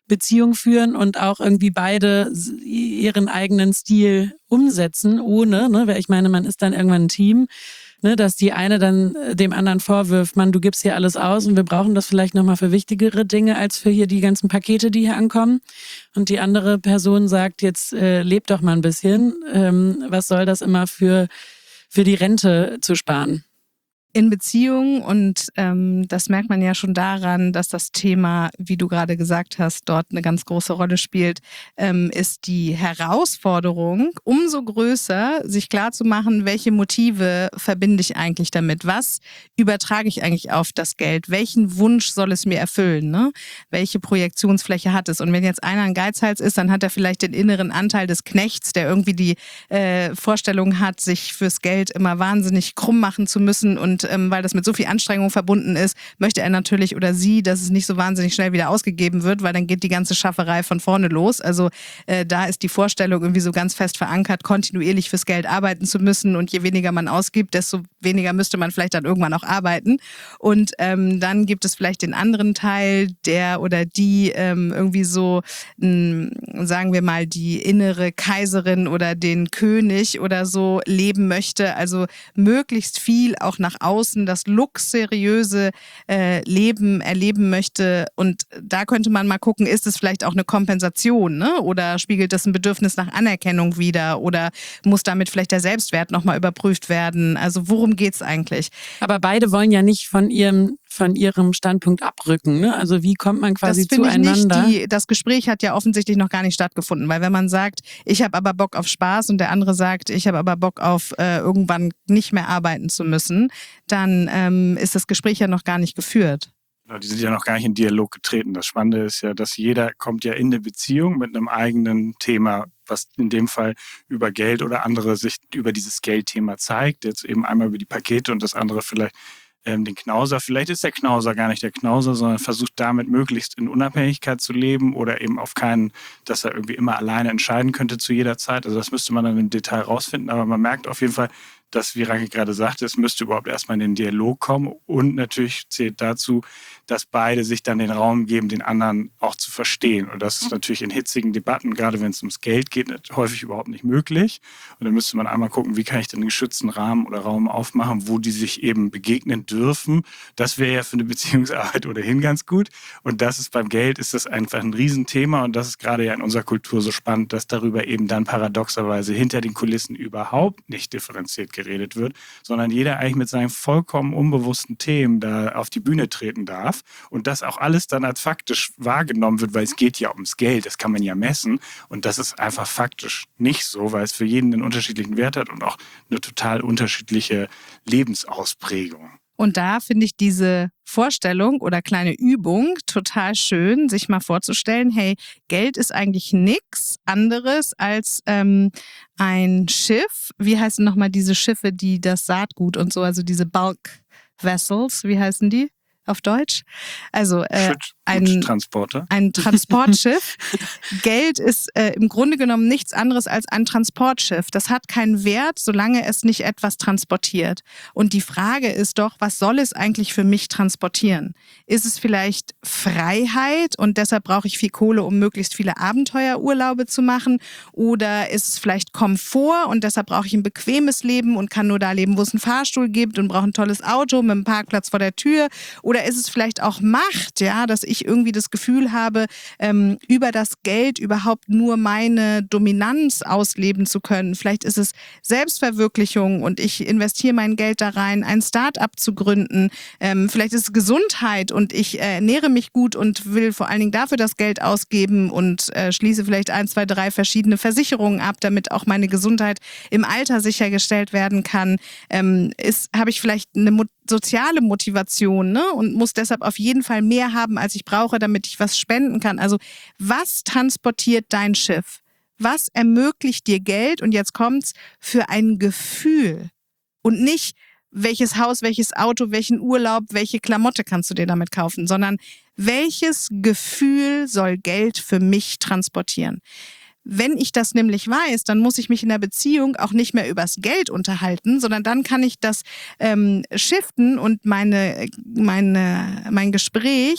Beziehung führen und auch irgendwie beide ihren eigenen Stil umsetzen, ohne, ne, weil ich meine, man ist dann irgendwann ein Team, ne, dass die eine dann dem anderen vorwirft, Mann, du gibst hier alles aus und wir brauchen das vielleicht nochmal für wichtigere Dinge als für hier die ganzen Pakete, die hier ankommen. Und die andere Person sagt, jetzt äh, lebt doch mal ein bisschen. Ähm, was soll das immer für, für die Rente zu sparen? In Beziehungen, und ähm, das merkt man ja schon daran, dass das Thema, wie du gerade gesagt hast, dort eine ganz große Rolle spielt, ähm, ist die Herausforderung umso größer, sich klarzumachen, welche Motive verbinde ich eigentlich damit? Was übertrage ich eigentlich auf das Geld? Welchen Wunsch soll es mir erfüllen? Ne? Welche Projektionsfläche hat es? Und wenn jetzt einer ein Geizhals ist, dann hat er vielleicht den inneren Anteil des Knechts, der irgendwie die äh, Vorstellung hat, sich fürs Geld immer wahnsinnig krumm machen zu müssen, und Und ähm, weil das mit so viel Anstrengung verbunden ist, möchte er natürlich oder sie, dass es nicht so wahnsinnig schnell wieder ausgegeben wird, weil dann geht die ganze Schafferei von vorne los. Also äh, da ist die Vorstellung irgendwie so ganz fest verankert, kontinuierlich fürs Geld arbeiten zu müssen, und je weniger man ausgibt, desto weniger müsste man vielleicht dann irgendwann auch arbeiten. Und ähm, dann gibt es vielleicht den anderen Teil, der oder die ähm, irgendwie so, mh, sagen wir mal, die innere Kaiserin oder den König oder so leben möchte, also möglichst viel auch nach außen das luxuriöse äh, Leben erleben möchte. Und da könnte man mal gucken, ist es vielleicht auch eine Kompensation, ne? Oder spiegelt das ein Bedürfnis nach Anerkennung wider, oder muss damit vielleicht der Selbstwert nochmal überprüft werden? Also worum geht es eigentlich? Aber beide wollen ja nicht von ihrem von ihrem Standpunkt abrücken, ne? Also wie kommt man quasi das zueinander? Ich nicht. Die, das Gespräch hat ja offensichtlich noch gar nicht stattgefunden, weil wenn man sagt, ich habe aber Bock auf Spaß, und der andere sagt, ich habe aber Bock auf äh, irgendwann nicht mehr arbeiten zu müssen, dann ähm, ist das Gespräch ja noch gar nicht geführt. Die sind ja noch gar nicht in Dialog getreten. Das Spannende ist ja, dass jeder kommt ja in eine Beziehung mit einem eigenen Thema, was in dem Fall über Geld oder andere sich über dieses Geldthema zeigt. Jetzt eben einmal über die Pakete und das andere vielleicht ähm, den Knauser. Vielleicht ist der Knauser gar nicht der Knauser, sondern versucht damit möglichst in Unabhängigkeit zu leben oder eben auf keinen, dass er irgendwie immer alleine entscheiden könnte zu jeder Zeit. Also das müsste man dann im Detail rausfinden. Aber man merkt auf jeden Fall, dass, wie Ranke gerade sagte, es müsste überhaupt erstmal in den Dialog kommen, und natürlich zählt dazu, dass beide sich dann den Raum geben, den anderen auch zu verstehen. Und das ist natürlich in hitzigen Debatten, gerade wenn es ums Geld geht, häufig überhaupt nicht möglich. Und dann müsste man einmal gucken, wie kann ich denn einen geschützten Rahmen oder Raum aufmachen, wo die sich eben begegnen dürfen. Das wäre ja für eine Beziehungsarbeit ohnehin ganz gut. Und das ist beim Geld, ist das einfach ein Riesenthema, und das ist gerade ja in unserer Kultur so spannend, dass darüber eben dann paradoxerweise hinter den Kulissen überhaupt nicht differenziert geredet wird, sondern jeder eigentlich mit seinen vollkommen unbewussten Themen da auf die Bühne treten darf, und das auch alles dann als faktisch wahrgenommen wird, weil es geht ja ums Geld, das kann man ja messen, und das ist einfach faktisch nicht so, weil es für jeden einen unterschiedlichen Wert hat und auch eine total unterschiedliche Lebensausprägung. Und da finde ich diese Vorstellung oder kleine Übung total schön, sich mal vorzustellen, hey, Geld ist eigentlich nichts anderes als ähm, ein Schiff. Wie heißen nochmal diese Schiffe, die das Saatgut und so, also diese Bulk Vessels, wie heißen die auf Deutsch? Also äh, ein, Transporter. ein Transportschiff. Geld ist äh, im Grunde genommen nichts anderes als ein Transportschiff. Das hat keinen Wert, solange es nicht etwas transportiert. Und die Frage ist doch, was soll es eigentlich für mich transportieren? Ist es vielleicht Freiheit, und deshalb brauche ich viel Kohle, um möglichst viele Abenteuerurlaube zu machen? Oder ist es vielleicht Komfort, und deshalb brauche ich ein bequemes Leben und kann nur da leben, wo es einen Fahrstuhl gibt, und brauche ein tolles Auto mit einem Parkplatz vor der Tür? Oder ist es vielleicht auch Macht, ja, dass ich irgendwie das Gefühl habe, ähm, über das Geld überhaupt nur meine Dominanz ausleben zu können? Vielleicht ist es Selbstverwirklichung, und ich investiere mein Geld da rein, ein Start-up zu gründen. Ähm, vielleicht ist es Gesundheit, und ich äh, ernähre mich gut und will vor allen Dingen dafür das Geld ausgeben und äh, schließe vielleicht ein, zwei, drei verschiedene Versicherungen ab, damit auch meine Gesundheit im Alter sichergestellt werden kann. Ähm, ist, habe ich vielleicht eine Mo- soziale Motivation, ne? Und muss deshalb auf jeden Fall mehr haben, als ich brauche, damit ich was spenden kann. Also was transportiert dein Schiff? Was ermöglicht dir Geld? Und jetzt kommt's, für ein Gefühl. Und nicht, welches Haus, welches Auto, welchen Urlaub, welche Klamotte kannst du dir damit kaufen, sondern welches Gefühl soll Geld für mich transportieren? Wenn ich das nämlich weiß, dann muss ich mich in der Beziehung auch nicht mehr übers Geld unterhalten, sondern dann kann ich das ähm, shiften und meine, meine, mein Gespräch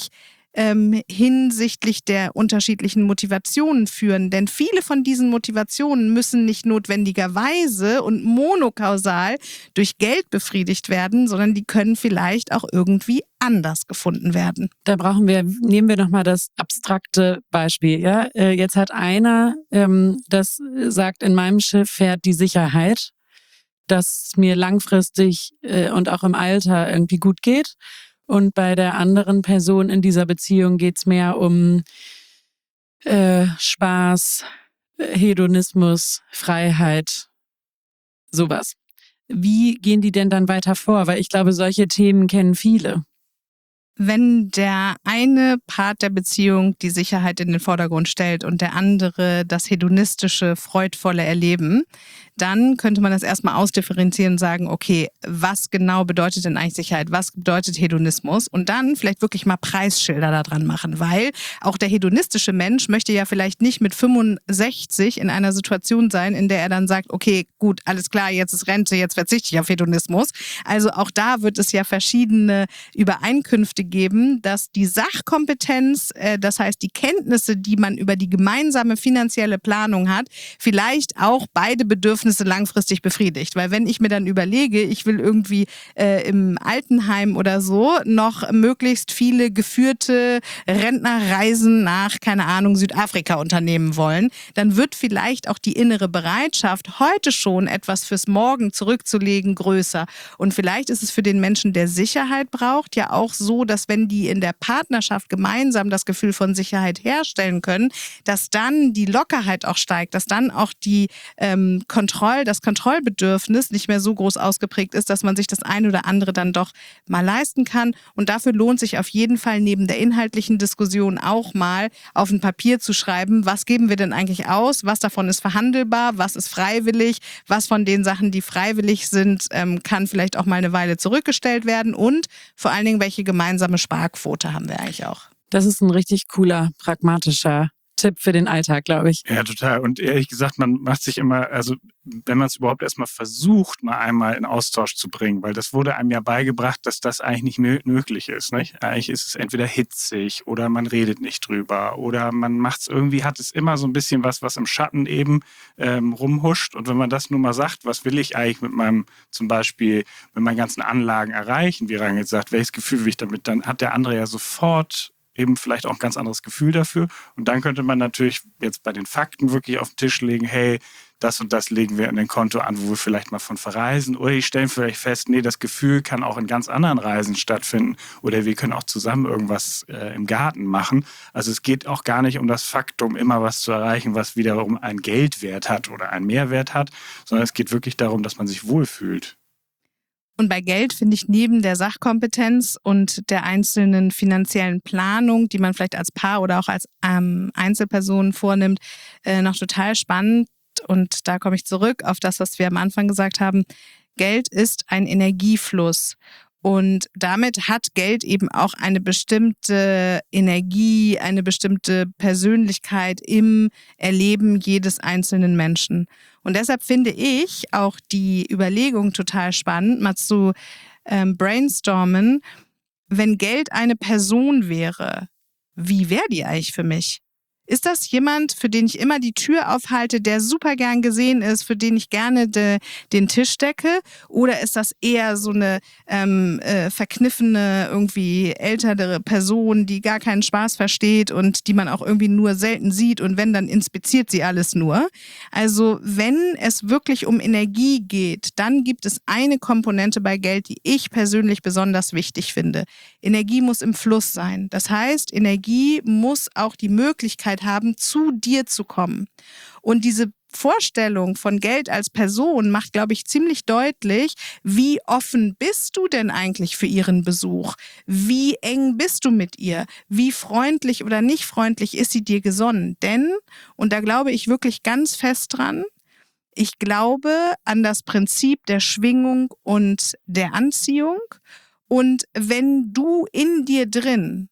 ähm, hinsichtlich der unterschiedlichen Motivationen führen. Denn viele von diesen Motivationen müssen nicht notwendigerweise und monokausal durch Geld befriedigt werden, sondern die können vielleicht auch irgendwie anders gefunden werden. Da brauchen wir, nehmen wir nochmal das abstrakte Beispiel. Ja? Äh, jetzt hat einer, ähm, das sagt, in meinem Schiff fährt die Sicherheit, dass mir langfristig äh, und auch im Alter irgendwie gut geht. Und bei der anderen Person in dieser Beziehung geht's mehr um äh, Spaß, Hedonismus, Freiheit, sowas. Wie gehen die denn dann weiter vor? Weil ich glaube, solche Themen kennen viele. Wenn der eine Part der Beziehung die Sicherheit in den Vordergrund stellt und der andere das hedonistische, freudvolle Erleben, dann könnte man das erstmal ausdifferenzieren und sagen, okay, was genau bedeutet denn eigentlich Sicherheit? Was bedeutet Hedonismus? Und dann vielleicht wirklich mal Preisschilder da dran machen, weil auch der hedonistische Mensch möchte ja vielleicht nicht mit fünfundsechzig in einer Situation sein, in der er dann sagt, okay, gut, alles klar, jetzt ist Rente, jetzt verzichte ich auf Hedonismus. Also auch da wird es ja verschiedene Übereinkünfte geben, dass die Sachkompetenz, äh, das heißt die Kenntnisse, die man über die gemeinsame finanzielle Planung hat, vielleicht auch beide Bedürfnisse langfristig befriedigt. Weil wenn ich mir dann überlege, ich will irgendwie äh, im Altenheim oder so noch möglichst viele geführte Rentnerreisen nach, keine Ahnung, Südafrika unternehmen wollen, dann wird vielleicht auch die innere Bereitschaft, heute schon etwas fürs Morgen zurückzulegen, größer. Und vielleicht ist es für den Menschen, der Sicherheit braucht, ja auch so, dass wenn die in der Partnerschaft gemeinsam das Gefühl von Sicherheit herstellen können, dass dann die Lockerheit auch steigt, dass dann auch die ähm, Kontrolle, das Kontrollbedürfnis nicht mehr so groß ausgeprägt ist, dass man sich das eine oder andere dann doch mal leisten kann. Und dafür lohnt sich auf jeden Fall neben der inhaltlichen Diskussion auch mal auf ein Papier zu schreiben, was geben wir denn eigentlich aus, was davon ist verhandelbar, was ist freiwillig, was von den Sachen, die freiwillig sind, ähm, kann vielleicht auch mal eine Weile zurückgestellt werden und vor allen Dingen, welche gemeinsame Sparquote haben wir eigentlich auch. Das ist ein richtig cooler, pragmatischer Tipp für den Alltag, glaube ich. Ja, total. Und ehrlich gesagt, man macht sich immer, also wenn man es überhaupt erstmal versucht, mal einmal in Austausch zu bringen, weil das wurde einem ja beigebracht, dass das eigentlich nicht möglich ist. Nicht? Eigentlich ist es entweder hitzig oder man redet nicht drüber oder man macht es irgendwie, hat es immer so ein bisschen was, was im Schatten eben ähm, rumhuscht. Und wenn man das nur mal sagt, was will ich eigentlich mit meinem, zum Beispiel mit meinen ganzen Anlagen erreichen, wie Rangel sagt, welches Gefühl will ich damit, dann hat der andere ja sofort eben vielleicht auch ein ganz anderes Gefühl dafür. Und dann könnte man natürlich jetzt bei den Fakten wirklich auf den Tisch legen, hey, das und das legen wir in ein Konto an, wo wir vielleicht mal von verreisen. Oder die stellen vielleicht fest, nee, das Gefühl kann auch in ganz anderen Reisen stattfinden. Oder wir können auch zusammen irgendwas äh, im Garten machen. Also es geht auch gar nicht um das Faktum, immer was zu erreichen, was wiederum einen Geldwert hat oder einen Mehrwert hat, sondern es geht wirklich darum, dass man sich wohlfühlt. Und bei Geld finde ich neben der Sachkompetenz und der einzelnen finanziellen Planung, die man vielleicht als Paar oder auch als ähm, Einzelperson vornimmt, äh, noch total spannend. Und da komme ich zurück auf das, was wir am Anfang gesagt haben. Geld ist ein Energiefluss. Und damit hat Geld eben auch eine bestimmte Energie, eine bestimmte Persönlichkeit im Erleben jedes einzelnen Menschen. Und deshalb finde ich auch die Überlegung total spannend, mal zu ähm, brainstormen, wenn Geld eine Person wäre, wie wäre die eigentlich für mich? Ist das jemand, für den ich immer die Tür aufhalte, der super gern gesehen ist, für den ich gerne de, den Tisch decke? Oder ist das eher so eine ähm, äh, verkniffene, irgendwie ältere Person, die gar keinen Spaß versteht und die man auch irgendwie nur selten sieht und wenn, dann inspiziert sie alles nur? Also wenn es wirklich um Energie geht, dann gibt es eine Komponente bei Geld, die ich persönlich besonders wichtig finde. Energie muss im Fluss sein. Das heißt, Energie muss auch die Möglichkeit haben, zu dir zu kommen. Und diese Vorstellung von Geld als Person macht, glaube ich, ziemlich deutlich, wie offen bist du denn eigentlich für ihren Besuch? Wie eng bist du mit ihr? Wie freundlich oder nicht freundlich ist sie dir gesonnen? Denn, und da glaube ich wirklich ganz fest dran, ich glaube an das Prinzip der Schwingung und der Anziehung. Und wenn du in dir drin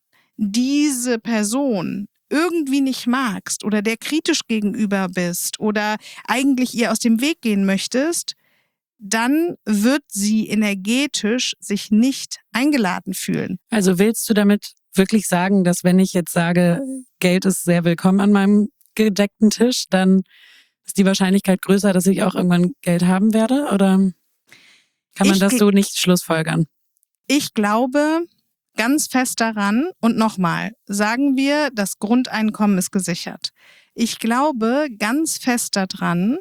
diese Person irgendwie nicht magst oder der kritisch gegenüber bist oder eigentlich ihr aus dem Weg gehen möchtest, dann wird sie energetisch sich nicht eingeladen fühlen. Also willst du damit wirklich sagen, dass wenn ich jetzt sage, Geld ist sehr willkommen an meinem gedeckten Tisch, dann ist die Wahrscheinlichkeit größer, dass ich auch irgendwann Geld haben werde? Oder kann man Ich das gl- so nicht schlussfolgern? Ich glaube ganz fest daran, und nochmal, sagen wir, das Grundeinkommen ist gesichert. Ich glaube ganz fest daran,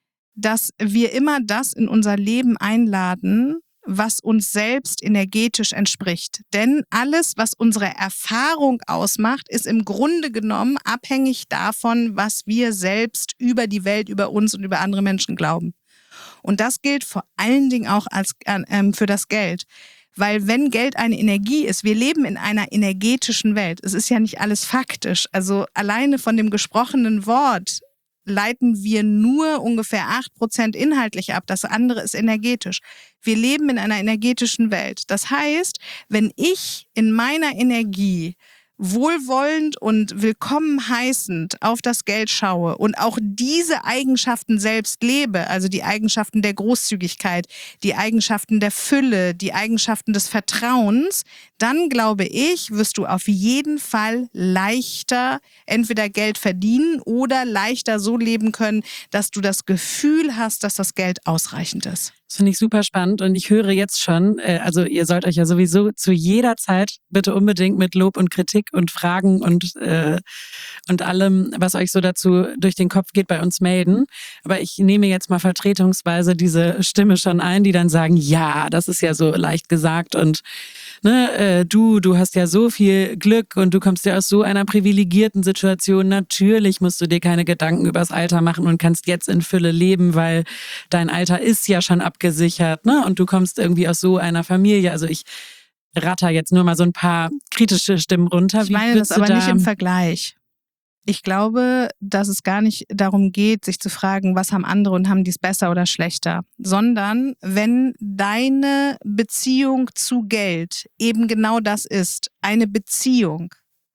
dass wir immer das in unser Leben einladen, was uns selbst energetisch entspricht. Denn alles, was unsere Erfahrung ausmacht, ist im Grunde genommen abhängig davon, was wir selbst über die Welt, über uns und über andere Menschen glauben. Und das gilt vor allen Dingen auch als, äh, für das Geld. Weil wenn Geld eine Energie ist, wir leben in einer energetischen Welt. Es ist ja nicht alles faktisch. Also alleine von dem gesprochenen Wort leiten wir nur ungefähr acht Prozent inhaltlich ab. Das andere ist energetisch. Wir leben in einer energetischen Welt. Das heißt, wenn ich in meiner Energie wohlwollend und willkommen heißend auf das Geld schaue und auch diese Eigenschaften selbst lebe, also die Eigenschaften der Großzügigkeit, die Eigenschaften der Fülle, die Eigenschaften des Vertrauens, dann glaube ich, wirst du auf jeden Fall leichter entweder Geld verdienen oder leichter so leben können, dass du das Gefühl hast, dass das Geld ausreichend ist. Das finde ich super spannend und ich höre jetzt schon, äh, also ihr sollt euch ja sowieso zu jeder Zeit bitte unbedingt mit Lob und Kritik und Fragen und, äh, und allem, was euch so dazu durch den Kopf geht, bei uns melden. Aber ich nehme jetzt mal vertretungsweise diese Stimme schon ein, die dann sagen, ja, das ist ja so leicht gesagt und ne, äh, du, du hast ja so viel Glück und du kommst ja aus so einer privilegierten Situation. Natürlich musst du dir keine Gedanken übers Alter machen und kannst jetzt in Fülle leben, weil dein Alter ist ja schon abgesichert, ne? Und du kommst irgendwie aus so einer Familie. Also ich ratter jetzt nur mal so ein paar kritische Stimmen runter. Ich Wie meine das würdest du aber da nicht im Vergleich. Ich glaube, dass es gar nicht darum geht, sich zu fragen, was haben andere und haben die es besser oder schlechter, sondern wenn deine Beziehung zu Geld eben genau das ist, eine Beziehung,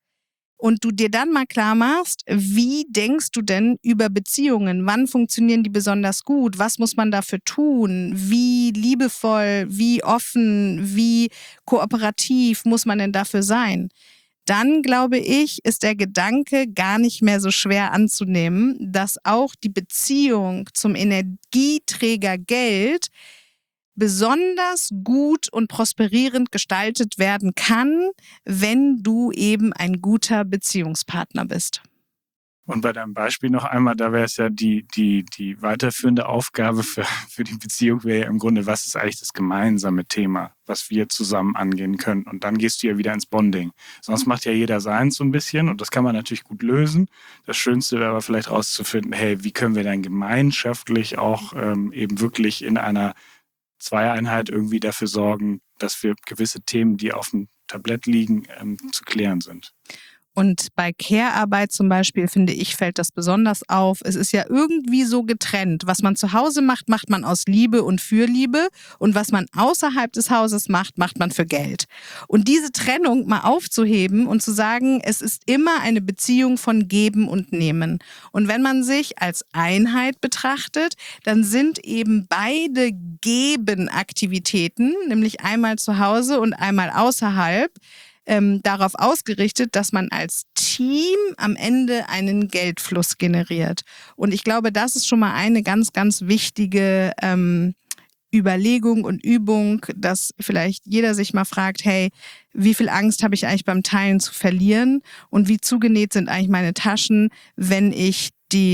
und du dir dann mal klar machst, wie denkst du denn über Beziehungen? Wann funktionieren die besonders gut? Was muss man dafür tun? Wie liebevoll, wie offen, wie kooperativ muss man denn dafür sein? Dann, glaube ich, ist der Gedanke gar nicht mehr so schwer anzunehmen, dass auch die Beziehung zum Energieträger Geld besonders gut und prosperierend gestaltet werden kann, wenn du eben ein guter Beziehungspartner bist. Und bei deinem Beispiel noch einmal, da wäre es ja die, die, die weiterführende Aufgabe für, für die Beziehung wäre ja im Grunde, was ist eigentlich das gemeinsame Thema, was wir zusammen angehen können? Und dann gehst du ja wieder ins Bonding. Sonst macht ja jeder seins so ein bisschen und das kann man natürlich gut lösen. Das Schönste wäre aber vielleicht rauszufinden, hey, wie können wir dann gemeinschaftlich auch ähm, eben wirklich in einer Zweieinheit irgendwie dafür sorgen, dass wir gewisse Themen, die auf dem Tablett liegen, ähm, zu klären sind. Und bei Care-Arbeit zum Beispiel, finde ich, fällt das besonders auf. Es ist ja irgendwie so getrennt. Was man zu Hause macht, macht man aus Liebe und für Liebe. Und was man außerhalb des Hauses macht, macht man für Geld. Und diese Trennung mal aufzuheben und zu sagen, es ist immer eine Beziehung von Geben und Nehmen. Und wenn man sich als Einheit betrachtet, dann sind eben beide Geben-Aktivitäten, nämlich einmal zu Hause und einmal außerhalb, Ähm, darauf ausgerichtet, dass man als Team am Ende einen Geldfluss generiert. Und ich glaube, das ist schon mal eine ganz, ganz wichtige ähm, Überlegung und Übung, dass vielleicht jeder sich mal fragt, hey, wie viel Angst habe ich eigentlich beim Teilen zu verlieren und wie zugenäht sind eigentlich meine Taschen, wenn ich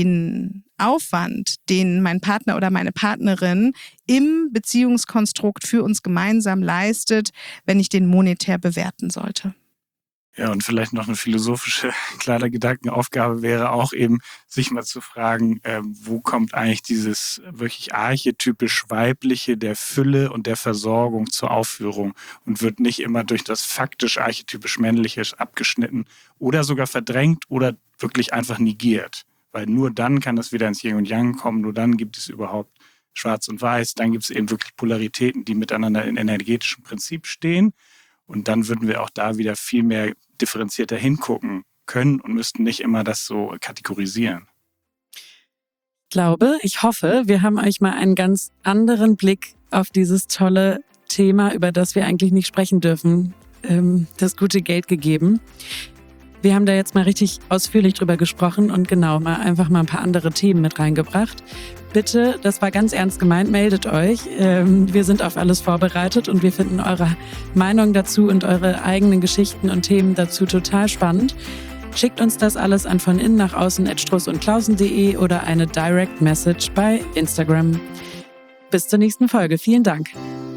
den Aufwand, den mein Partner oder meine Partnerin im Beziehungskonstrukt für uns gemeinsam leistet, wenn ich den monetär bewerten sollte. Ja, und vielleicht noch eine philosophische kleine Gedankenaufgabe wäre auch eben, sich mal zu fragen, äh, wo kommt eigentlich dieses wirklich archetypisch Weibliche der Fülle und der Versorgung zur Aufführung und wird nicht immer durch das faktisch archetypisch Männliche abgeschnitten oder sogar verdrängt oder wirklich einfach negiert. Weil nur dann kann es wieder ins Yin und Yang kommen, nur dann gibt es überhaupt Schwarz und Weiß, dann gibt es eben wirklich Polaritäten, die miteinander in energetischem Prinzip stehen. Und dann würden wir auch da wieder viel mehr differenzierter hingucken können und müssten nicht immer das so kategorisieren. glaube, ich hoffe, wir haben euch mal einen ganz anderen Blick auf dieses tolle Thema, über das wir eigentlich nicht sprechen dürfen, ähm, das gute Geld gegeben. Wir haben da jetzt mal richtig ausführlich drüber gesprochen und genau, mal einfach mal ein paar andere Themen mit reingebracht. Bitte, das war ganz ernst gemeint, meldet euch. Ähm, wir sind auf alles vorbereitet und wir finden eure Meinung dazu und eure eigenen Geschichten und Themen dazu total spannend. Schickt uns das alles an von innen nach außen at struss und klausen punkt de oder eine Direct Message bei Instagram. Bis zur nächsten Folge. Vielen Dank.